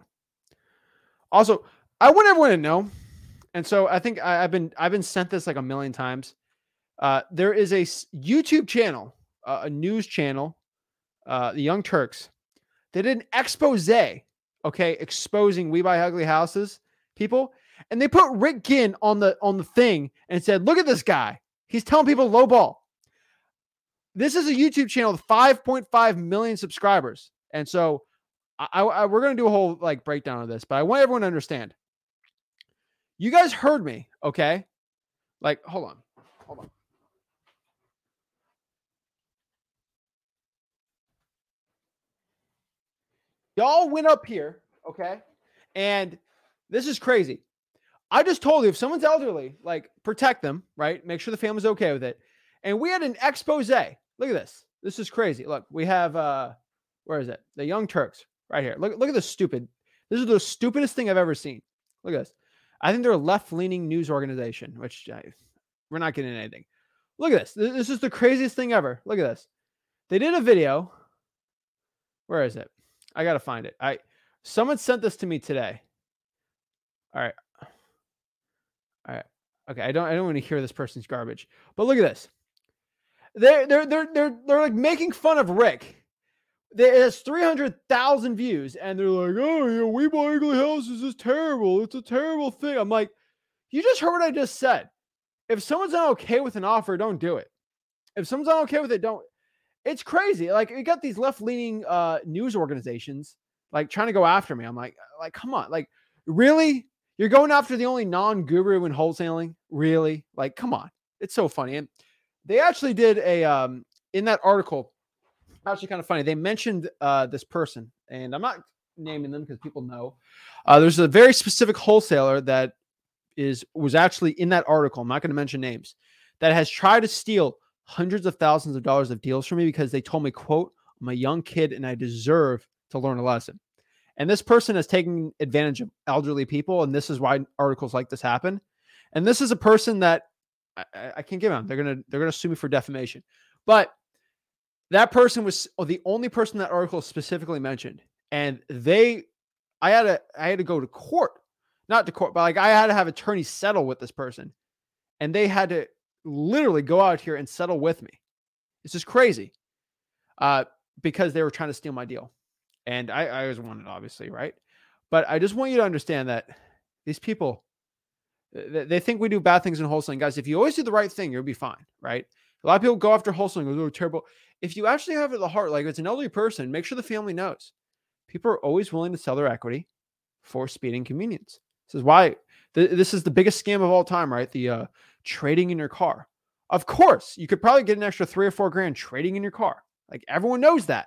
Also, I want everyone to know, and so I think I, I've been I've been sent this like a million times. Uh, there is a s- YouTube channel, uh, a news channel, uh, the Young Turks. They did an expose, okay, exposing We Buy Ugly Houses people, and they put Rick Ginn on the on the thing and said, "Look at this guy. He's telling people low ball." This is a YouTube channel with five point five million subscribers, and so I, I, we're going to do a whole like breakdown of this, but I want everyone to understand. You guys heard me, okay? Like, hold on, hold on. Y'all went up here, okay? And this is crazy. I just told you if someone's elderly, like protect them, right? Make sure the family's okay with it. And we had an expose. Look at this. This is crazy. Look, we have uh where is it? The Young Turks right here. Look, look at this stupid. This is the stupidest thing I've ever seen. Look at this. I think they're a left-leaning news organization, which I, we're not getting anything. Look at this. This is the craziest thing ever. Look at this. They did a video. Where is it? I gotta find it. I someone sent this to me today. All right. All right. Okay. I don't I don't want to hear this person's garbage. But look at this. They're they're they're they're they're like making fun of Rick. It has three hundred thousand views, and they're like, oh, yeah, We Buy Ugly Houses is terrible. It's a terrible thing. I'm like, you just heard what I just said. If someone's not okay with an offer, don't do it. If someone's not okay with it, don't. It's crazy. Like, you got these left-leaning uh, news organizations like trying to go after me. I'm like, like, come on. Like, really? You're going after the only non-guru in wholesaling? Really? Like, come on. It's so funny. And they actually did a, um, in that article, actually kind of funny. They mentioned uh, this person, and I'm not naming them because people know. Uh, there's a very specific wholesaler that is was actually in that article. I'm not going to mention names, that has tried to steal hundreds of thousands of dollars of deals for me because they told me, quote, I'm a young kid and I deserve to learn a lesson. And this person is taking advantage of elderly people. And this is why articles like this happen. And this is a person that I, I can't give them. They're going to, they're going to sue me for defamation. But that person was the only person that article specifically mentioned. And they, I had to, I had to go to court, not to court, but like I had to have attorneys settle with this person. And they had to literally go out here and settle with me. It's just crazy. Uh, because they were trying to steal my deal. And I, I always wanted, obviously, right? But I just want you to understand that these people, they, they think we do bad things in wholesaling. Guys, if you always do the right thing, you'll be fine, right? A lot of people go after wholesaling, go, oh, terrible. If you actually have it at the heart, like if it's an elderly person, make sure the family knows. People are always willing to sell their equity for speed and convenience. This is why th- this is the biggest scam of all time, right? The uh, trading in your car. Of course, you could probably get an extra three or four grand trading in your car. Like everyone knows that.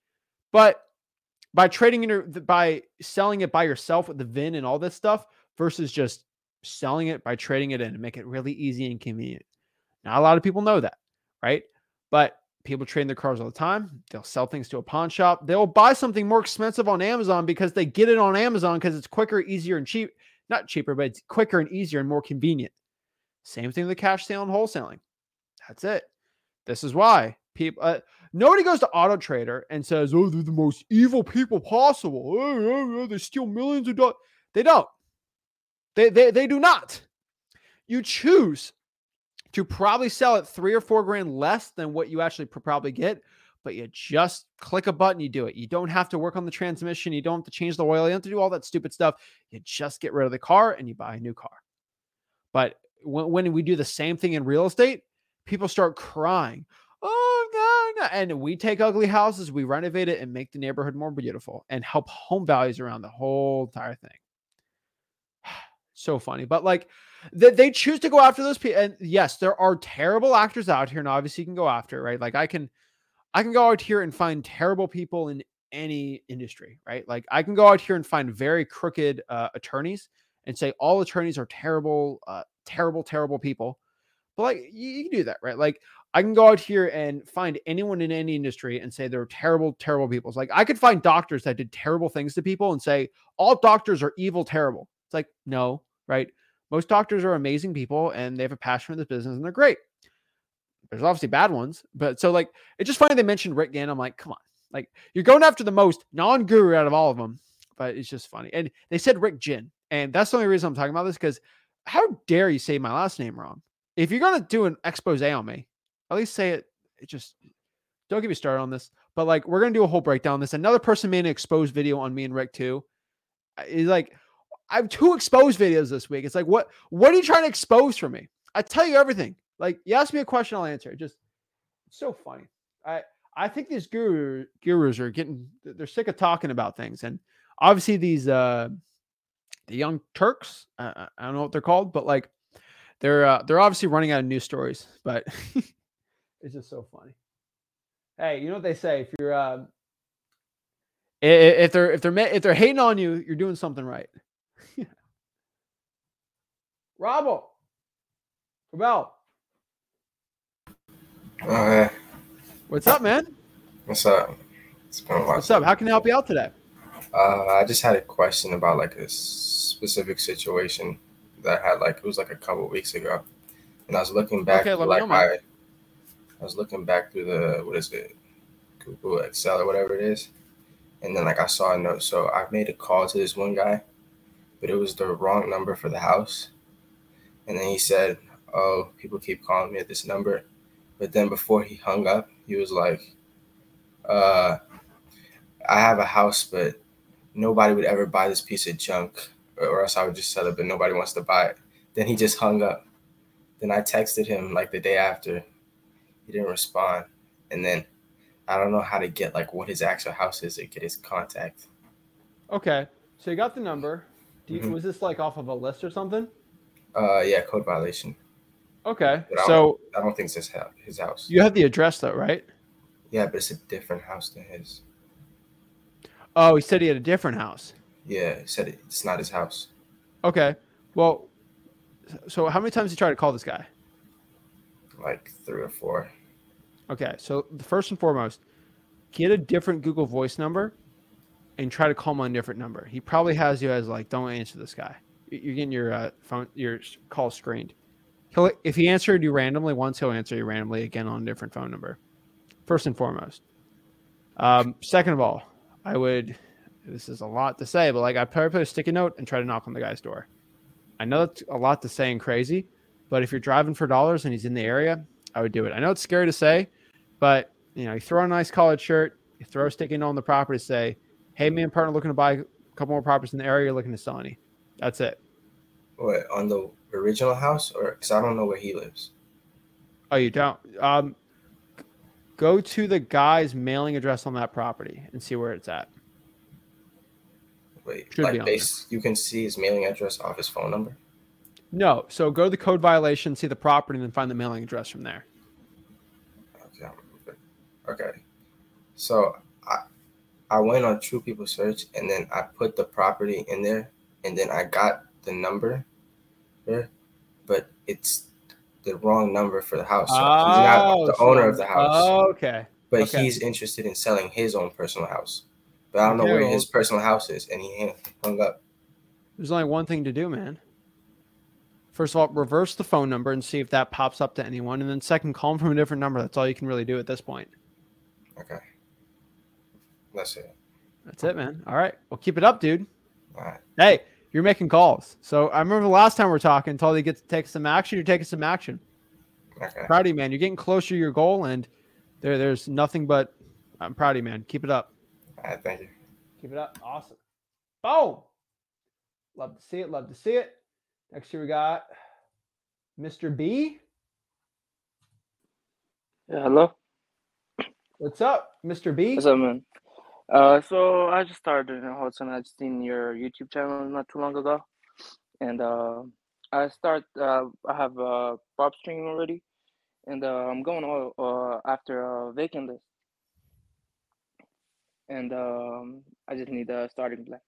But by trading in your, by selling it by yourself with the V I N and all this stuff versus just selling it by trading it in and make it really easy and convenient. Not a lot of people know that, right? But people trade in their cars all the time. They'll sell things to a pawn shop. They'll buy something more expensive on Amazon because they get it on Amazon because it's quicker, easier, and cheap. Not cheaper, but it's quicker and easier and more convenient. Same thing with the cash sale and wholesaling. That's it. This is why people, uh, nobody goes to Auto Trader and says, oh, they're the most evil people possible. Oh, oh, oh, they steal millions of dollars. They don't. They, they, they do not. You choose to probably sell it three or four grand less than what you actually probably get, but you just click a button, you do it. You don't have to work on the transmission. You don't have to change the oil. You don't have to do all that stupid stuff. You just get rid of the car and you buy a new car. But when, when we do the same thing in real estate, people start crying. Oh, no, no. And we take ugly houses, we renovate it and make the neighborhood more beautiful and help home values around the whole entire thing. So funny. But like they, they choose to go after those people. And yes, there are terrible actors out here. And obviously you can go after, right? Like I can, I can go out here and find terrible people in any industry, right? Like I can go out here and find very crooked uh, attorneys and say all attorneys are terrible, uh, terrible, terrible people. But like you, you can do that, right? Like I can go out here and find anyone in any industry and say they're terrible, terrible people. It's like I could find doctors that did terrible things to people and say all doctors are evil, terrible. It's like, no, right? Most doctors are amazing people and they have a passion for this business and they're great. There's obviously bad ones, but so like, it's just funny they mentioned Rick Gann. I'm like, come on, like you're going after the most non-guru out of all of them, but it's just funny. And they said Rick Ginn. And that's the only reason I'm talking about this because how dare you say my last name wrong? If you're going to do an expose on me, at least say it. It just don't get me started on this, but like, we're going to do a whole breakdown on this. Another person made an exposed video on me and Rick too. He's like, I have two exposed videos this week. It's like, what, what are you trying to expose for me? I tell you everything. Like you ask me a question, I'll answer it. Just it's so funny. I, I think these guru, gurus are getting, they're sick of talking about things. And obviously these, uh, the young Turks, uh, I don't know what they're called, but like they're, uh, they're obviously running out of news stories, but it's just so funny. Hey, you know what they say? If you're, uh, if they're, if they're, if they're hating on you, you're doing something right. Robbo. Rebel.
Okay.
What's up, man?
What's up? It's been a while.
What's up? How can I help you out today?
Uh, I just had a question about like a specific situation that I had like it was like a couple of weeks ago, and I was looking back.
Okay, let me
like
know, man.
I, I was looking back through the what is it, Google Excel or whatever it is, and then like I saw a note. So I made a call to this one guy, but it was the wrong number for the house, and then he said, "Oh, people keep calling me at this number." But then before he hung up, he was like, uh, I have a house, but nobody would ever buy this piece of junk, or else I would just sell it, but nobody wants to buy it. Then he just hung up. Then I texted him like the day after. He didn't respond. And then I don't know how to get like what his actual house is to get his contact.
Okay. So you got the number. Do you,
Mm-hmm.
Was this like off of a list or something?
Uh, yeah, code violation.
Okay.
But I
So
don't, I don't think it's his house. His house.
you have the address though, right?
Yeah, but it's a different house than his.
Oh, he said he had a different house.
Yeah, he said it, it's not his house.
Okay. Well, so how many times did you try to call this guy?
Like three or four.
Okay, so the first and foremost, get a different Google Voice number and try to call him on a different number. He probably has you as like, don't answer this guy. You're getting your uh, phone, your call screened. He'll, if he answered you randomly once, he'll answer you randomly again on a different phone number. First and foremost. Um, second of all, I would, this is a lot to say, but like I'd probably put a sticky note and try to knock on the guy's door. I know it's a lot to say and crazy, but if you're driving for dollars and he's in the area, I would do it. I know it's scary to say, but you know, you throw on a nice collared shirt, you throw a sticky note on the property, say, hey, me and partner looking to buy a couple more properties in the area, you're looking to sell any. That's it.
What, on the original house, or because I don't know where he lives?
Oh, you don't? Um, go to the guy's mailing address on that property and see where it's at.
Wait,
Should be
like
on
base, you can see his mailing address off his phone number?
No. So go to the code violation, see the property, and then find the mailing address from there.
Okay. Okay. So I I went on True People Search, and then I put the property in there, and then I got the number there, but it's the wrong number for the house. So he's not the
so-
owner of the house,
Oh, okay.
but
okay.
he's interested in selling his own personal house. But I don't know
Okay,
where
well-
his personal house is, and he hung up.
There's only one thing to do, man. First of all, reverse the phone number and see if that pops up to anyone. And then second, call them from a different number. That's all you can really do at this point.
Okay. That's it.
That's it, man. All right. Well, keep it up, dude.
All right.
Hey, you're making calls. So I remember the last time we were talking, until you get to take some action, you're taking some action.
Okay.
Proud of you, man. You're getting closer to your goal, and there, there's nothing but I'm proud of you, man. Keep it up.
All right. Thank you.
Keep it up. Awesome. Boom. Love to see it. Love to see it. Next year we got Mister B.
Yeah, hello.
What's up, Mister B?
What's up, man? Uh, so I just started in Hudson. I just seen your YouTube channel not too long ago, and uh, I start. Uh, I have a prop stream already, and uh, I'm going all, uh after a vacant list, and um, I just need a starting plan.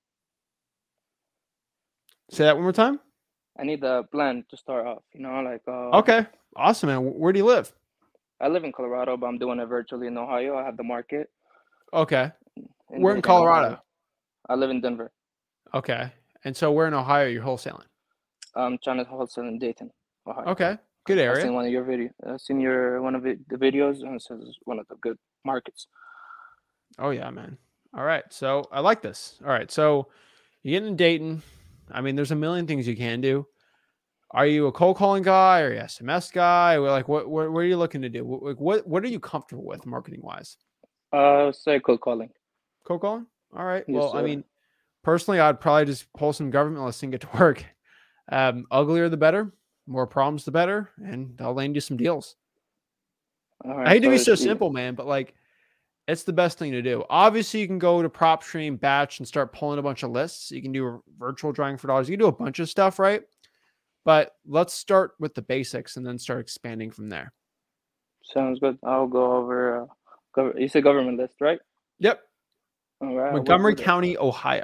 Say that one more time.
I need a plan to start off. You know, like uh,
Okay. Awesome, man. Where do you live?
I live in Colorado, but I'm doing it virtually in Ohio. I have the market.
Okay.
in
We're in
Dayton,
Colorado.
Ohio. I live in Denver.
Okay. And so we're in Ohio. You're wholesaling.
I'm trying to wholesale in Dayton, Ohio.
Okay. Good
I've
area.
seen one of your video. I've seen your one of it, the videos, and it says it's one of the good markets.
Oh yeah, man. All right. So I like this. All right. So you're getting in Dayton. I mean, there's a million things you can do. Are you a cold calling guy or a S M S guy? Or like, what, what, what are you looking to do? What, what, what are you comfortable with marketing wise?
Uh, say cold calling.
Cold calling? All right.
Yes,
well, I
sir.
mean, personally, I'd probably just pull some government lists and get to work. Um, uglier the better. More problems the better, and I'll land you some deals.
All right,
I hate to be so
it's-
simple, man, but like, it's the best thing to do. Obviously, you can go to PropStream, Batch, and start pulling a bunch of lists. You can do virtual drawing for dollars. You can do a bunch of stuff, right? But let's start with the basics and then start expanding from there.
Sounds good. I'll go over. Uh, gov- you said government list, right?
Yep.
All right.
Montgomery
what- what-
County, Ohio.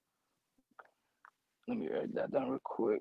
Let me write that down real quick.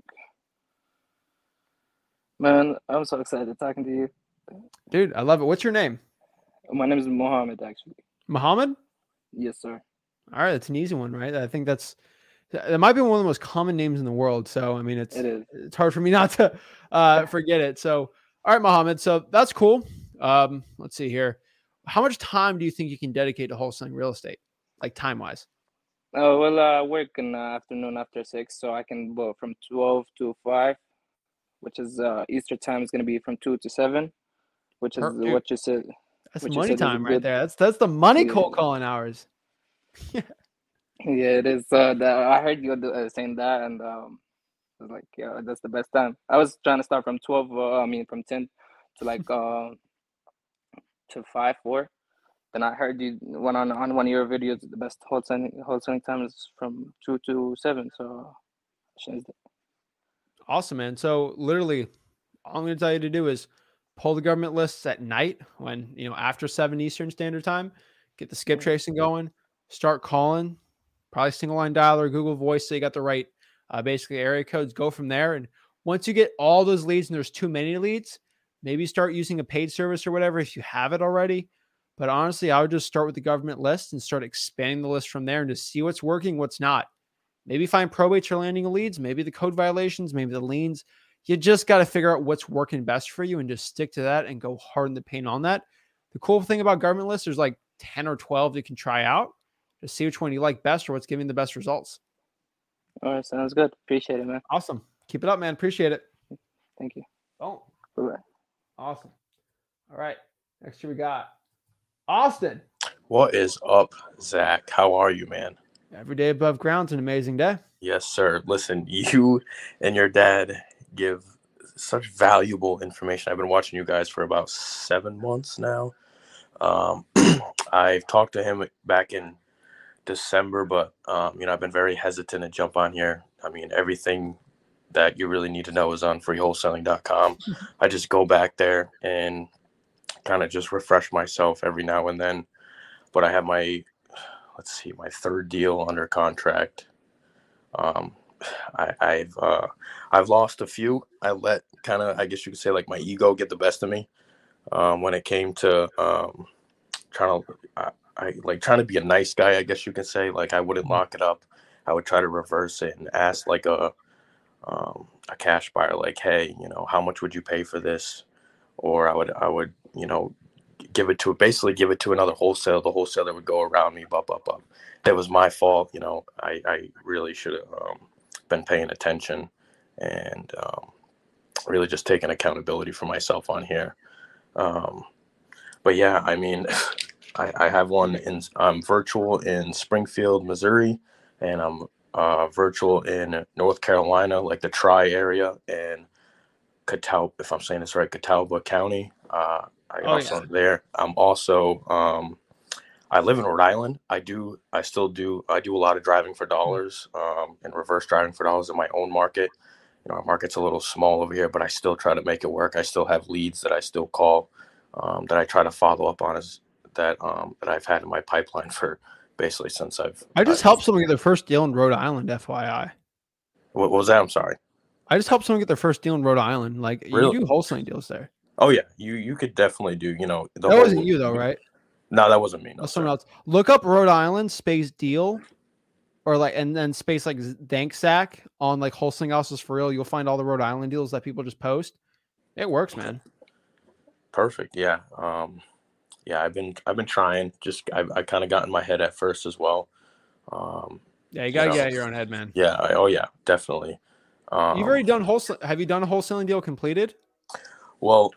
Man, I'm so excited talking to you.
Dude, I love it. What's your name?
My name is Mohammed, actually.
Muhammad?
Yes, sir.
All right, that's an easy one, right? I think that's that might be one of the most common names in the world. So I mean, it's
It is.
it's hard for me not to uh, forget it. So all right, Muhammad. So that's cool. Um, let's see here. How much time do you think you can dedicate to wholesaling real estate, like time wise?
Oh well, I uh, work in the afternoon after six, so I can go from twelve to five, which is uh, Easter time is going to be from two to seven, which is
Per- dude.
what you said.
That's
What you
money
said is a
time right
good-
there. That's that's the money
Yeah.
cold calling hours.
Yeah, it is. Uh, that I heard you uh, saying that, and um, I was like, yeah, that's the best time. I was trying to start from twelve. Uh, I mean, from ten to like uh, to five, four. Then I heard you went on on one of your videos. The best wholesaling wholesaling time is from two to seven. So I changed it.
Awesome, man. So literally, all I'm going to tell you to do is pull the government lists at night when, you know, after seven Eastern Standard Time, get the skip
Mhm.
tracing going, start calling, probably single line dialer, Google Voice, so you got the right, uh, basically area codes, go from there. And once you get all those leads and there's too many leads, Maybe start using a paid service or whatever if you have it already. But honestly, I would just start with the government list and start expanding the list from there and just see what's working, what's not. Maybe find probates or landing leads, maybe the code violations, maybe the liens. You just got to figure out what's working best for you and just stick to that and go hard in the paint on that. The cool thing about government lists, there's like ten or twelve you can try out. Just see which one you like best or what's giving the best results.
All right, sounds good. Appreciate it, man.
Awesome. Keep it up, man. Appreciate it.
Thank you.
Oh,
Bye-bye.
awesome. All right. Next year we got Austin.
What is up, Zach? How are you, man?
Every day above ground's an amazing day.
Yes, sir. Listen, you and your dad give such valuable information. I've been watching you guys for about seven months now. Um, I've talked to him back in December, but um, you know, I've been very hesitant to jump on here. I mean, everything that you really need to know is on free wholesaling dot com. I just go back there and kind of just refresh myself every now and then. But I have my, let's see, my third deal under contract. Um, I, I've uh, I've lost a few. I let kind of, I guess you could say, like my ego get the best of me um, when it came to um, trying to, I, I like trying to be a nice guy. I guess you can say, like I wouldn't lock it up. I would try to reverse it and ask like a um, a cash buyer, like, hey, you know, how much would you pay for this? Or I would I would you know give it to basically give it to another wholesaler. The wholesaler would go around me, up, up, up. It was my fault. You know, I, I really should have um, been paying attention and um, really just taking accountability for myself on here. Um, but yeah, I mean, I, I have one in, I'm virtual in Springfield, Missouri, and I'm uh, virtual in North Carolina, like the Tri area, and Catawba, if I'm saying this right, Catawba County. Uh, I
Oh,
also
yeah.
there. I'm also um, I live in Rhode Island. I do I still do I do a lot of driving for dollars um, and reverse driving for dollars in my own market. You know, our market's a little small over here, but I still try to make it work. I still have leads that I still call um, that I try to follow up on as that um, that I've had in my pipeline for basically since I've.
I just
I've,
helped someone get their first deal in Rhode Island, F Y I.
What, what was that? I'm sorry.
I just helped someone get their first deal in Rhode Island. Like
Really?
you do wholesaling deals there.
Oh yeah, you you could definitely do. You know, the
That
whole-
wasn't you though, right?
No, that wasn't me. No,
That's someone
sir.
else. Look up Rhode Island space deal, or like and then space like Danksack on like wholesaling houses for real. You'll find all the Rhode Island deals that people just post. It works, man.
Perfect. Yeah. Um, yeah. I've been I've been trying. Just I I kind of got in my head at first as well. Um,
Yeah, you gotta
know,
get out of your own head, man.
yeah. I, oh yeah. Definitely. Um,
You've already done wholesale. Have you done a wholesaling deal completed?
Well,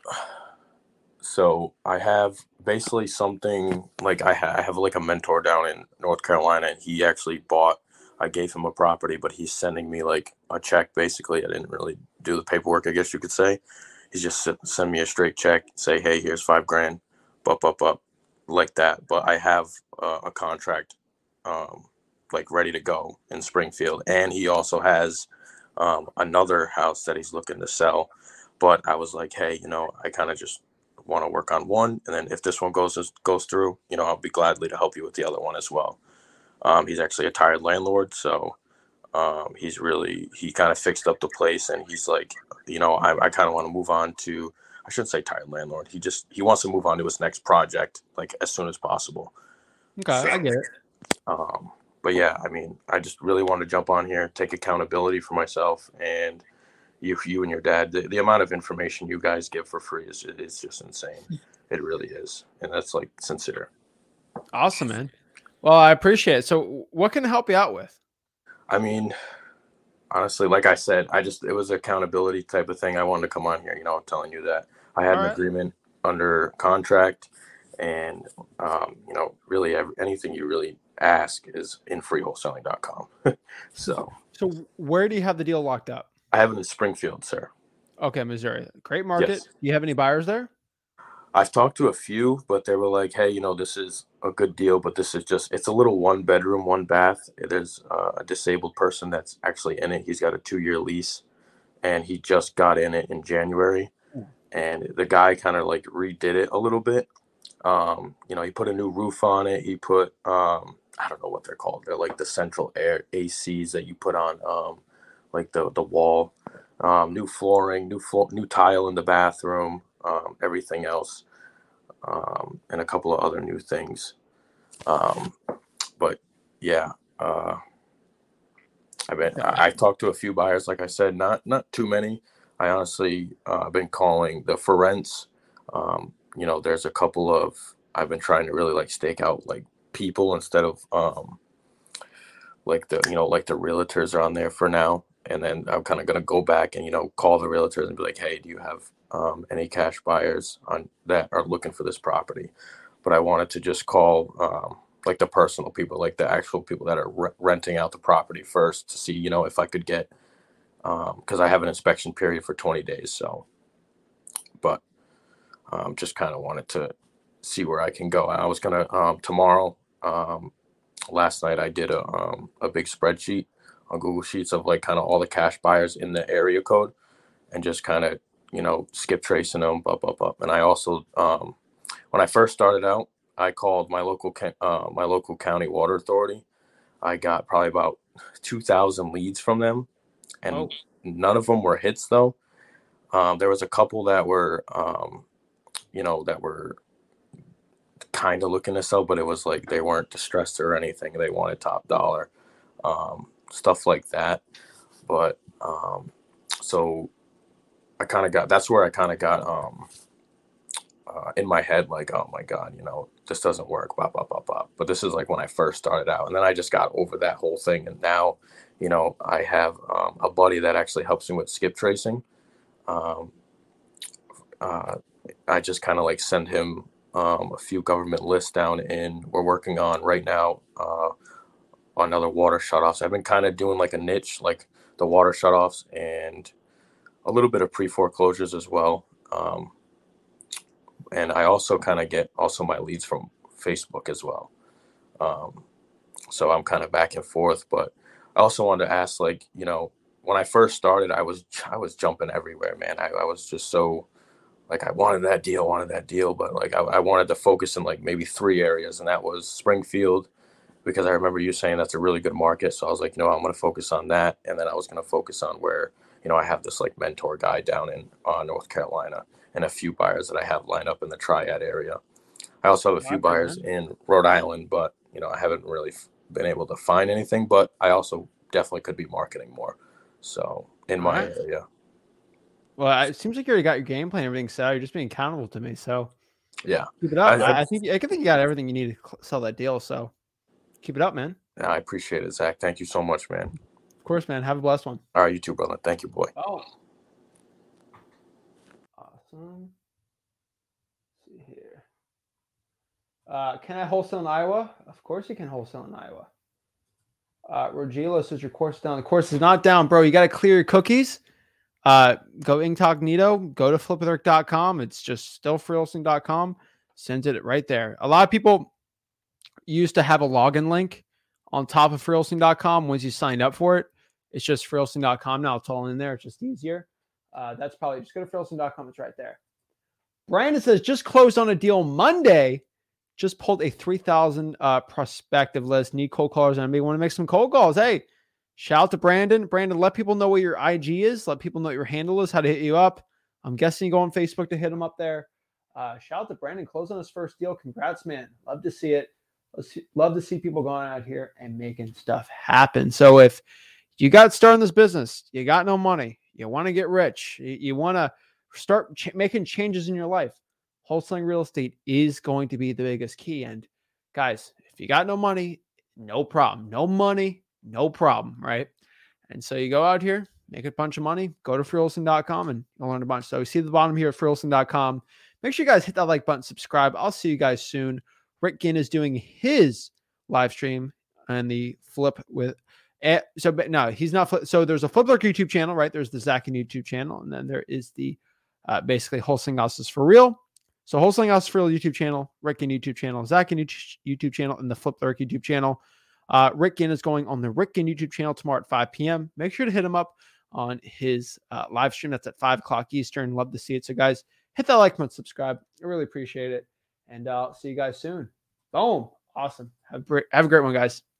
so I have basically something like I, ha- I have like a mentor down in North Carolina, and he actually bought. I gave him a property, but he's sending me like a check. Basically, I didn't really do the paperwork, I guess you could say. He's just s- send me a straight check, say, hey, here's five grand, up, up, up, like that. But I have uh, a contract, um, like ready to go in Springfield, and he also has um, another house that he's looking to sell. But I was like, hey, you know, I kind of just want to work on one, and then if this one goes goes through, you know, I'll be gladly to help you with the other one as well. Um, he's actually a tired landlord, so um, he's really he kind of fixed up the place, and he's like, you know, I, I kind of want to move on to. I shouldn't say tired landlord. He just he wants to move on to his next project like as soon as possible.
Okay,
So,
I get it.
Um, but yeah, I mean, I just really want to jump on here, take accountability for myself, and you, you and your dad. The, the amount of information you guys give for free is is just insane. It really is, and that's like sincere.
Awesome, man. Well, I appreciate it. So, what can I help you out with?
I mean, honestly, like I said, I just it was an accountability type of thing. I wanted to come on here, you know, telling you that I had
All
an
right.
agreement under contract, and um, you know, really every, anything you really ask is in free wholesaling dot com. So
So, where do you have the deal locked up?
I have it in Springfield, sir.
Okay, Missouri. Great market.
Yes.
Do you have any buyers there?
I've talked to a few, but they were like, hey, you know, this is a good deal, but this is just, it's a little one bedroom, one bath. There's uh, a disabled person that's actually in it. He's got a two year lease, and he just got in it in January. And the guy kind of like redid it a little bit. Um, you know, he put a new roof on it. He put, um, I don't know what they're called. They're like the central air A Cs that you put on, um, like the, the wall, um, new flooring, new floor, new tile in the bathroom. um, everything else, um, and a couple of other new things. Um, but yeah, uh, I mean, I, I've talked to a few buyers, like I said, not not too many. I honestly, uh, I've been calling the for rents. Um, you know, there's a couple of, I've been trying to really like stake out like people instead of um, like the, you know, like the realtors are on there for now. And then I'm kind of going to go back and, you know, call the realtors and be like, hey, do you have um, any cash buyers on that are looking for this property? But I wanted to just call um, like the personal people, like the actual people that are re- renting out the property first to see, you know, if I could get, because um, I have an inspection period for twenty days. So, but um, just kind of wanted to see where I can go. I was going to um, tomorrow, um, last night I did a, um, a big spreadsheet on Google Sheets of like kind of all the cash buyers in the area code and just kind of, you know, skip tracing them up, up, up. And I also, um, when I first started out, I called my local, uh, my local county water authority. I got probably about two thousand leads from them, and oh. none of them were hits though. Um, there was a couple that were, um, you know, that were kind of looking to sell, but it was like they weren't distressed or anything. They wanted top dollar, um, stuff like that. But um, so I kind of got, that's where I kind of got um, uh, in my head, like, oh my God, you know, this doesn't work, blah, blah, blah, blah. But this is like when I first started out. And then I just got over that whole thing. And now, you know, I have um, a buddy that actually helps me with skip tracing. Um, uh, I just kind of like send him um, a few government lists down in, we're working on right now uh, on other water shutoffs. I've been kind of doing like a niche, like the water shutoffs and a little bit of pre-foreclosures as well. Um, and I also kind of get also my leads from Facebook as well. Um, so I'm kind of back and forth, but I also wanted to ask, like, you know, when I first started, I was, I was jumping everywhere, man. I, I was just so like, I wanted that deal, wanted that deal, but like, I, I wanted to focus in like maybe three areas, and that was Springfield, because I remember you saying that's a really good market. So I was like, you know, I'm going to focus on that. And then I was going to focus on where, you know, I have this like mentor guy down in uh, North Carolina and a few buyers that I have lined up in the Triad area. I also have a few buyers in Rhode Island, but, you know, I haven't really been able to find anything, but I also definitely could be marketing more. So in my right. area.
Well, it seems like you already got your game plan, everything set. You're just being accountable to me. So
yeah,
keep it up. I, I, I think I think you got everything you need to sell that deal. So keep it up, man.
Yeah, I appreciate it, Zach. Thank you so much, man.
Of course, man. Have a blessed one.
All right, you too, brother. Thank you, boy.
Oh, awesome. Let's see here. Uh, can I wholesale in Iowa? Of course you can wholesale in Iowa. Uh, Rogilo says your course is down. The course is not down, bro. You got to clear your cookies. Uh, go incognito. Go to flip with eric dot com. It's just still free wholesaling dot com. Sends it right there. A lot of people used to have a login link on top of free wholesaling dot com once you signed up for it. It's just free wholesaling dot com now. It's all in there. It's just easier. Uh, that's probably just go to free wholesaling dot com. It's right there. Brandon says just closed on a deal Monday. Just pulled a three thousand uh, prospective list. Need cold callers. Anybody want to make some cold calls? Hey, shout out to Brandon. Brandon, let people know what your I G is. Let people know what your handle is, how to hit you up. I'm guessing you go on Facebook to hit him up there. Uh, shout out to Brandon. Close on his first deal. Congrats, man. Love to see it. Love to see people going out here and making stuff happen. So if you got started in this business, you got no money, you want to get rich, you, you want to start ch- making changes in your life, wholesaling real estate is going to be the biggest key. And guys, if you got no money, no problem. No money, no problem, right? And so you go out here, make a bunch of money, go to free wholesaling dot com and you'll learn a bunch. So you see the bottom here at free wholesaling dot com. Make sure you guys hit that like button, subscribe. I'll see you guys soon. Rick Ginn is doing his live stream and the flip with uh, so but no, he's not flip. So there's a Flip Lurk YouTube channel, right? There's the Zach and YouTube channel, and then there is the uh, basically Wholesaling Houses for Real. So Wholesaling Houses for Real YouTube channel, Rick Ginn YouTube channel, Zach and YouTube channel, and the Flip Lurk YouTube channel. Uh, Rick Ginn is going on the Rick Ginn YouTube channel tomorrow at five p.m. Make sure to hit him up on his uh, live stream. That's at five o'clock Eastern. Love to see it. So guys, hit that like button, subscribe. I really appreciate it. And I'll uh, see you guys soon. Boom. Awesome. Have a great, have a great one, guys.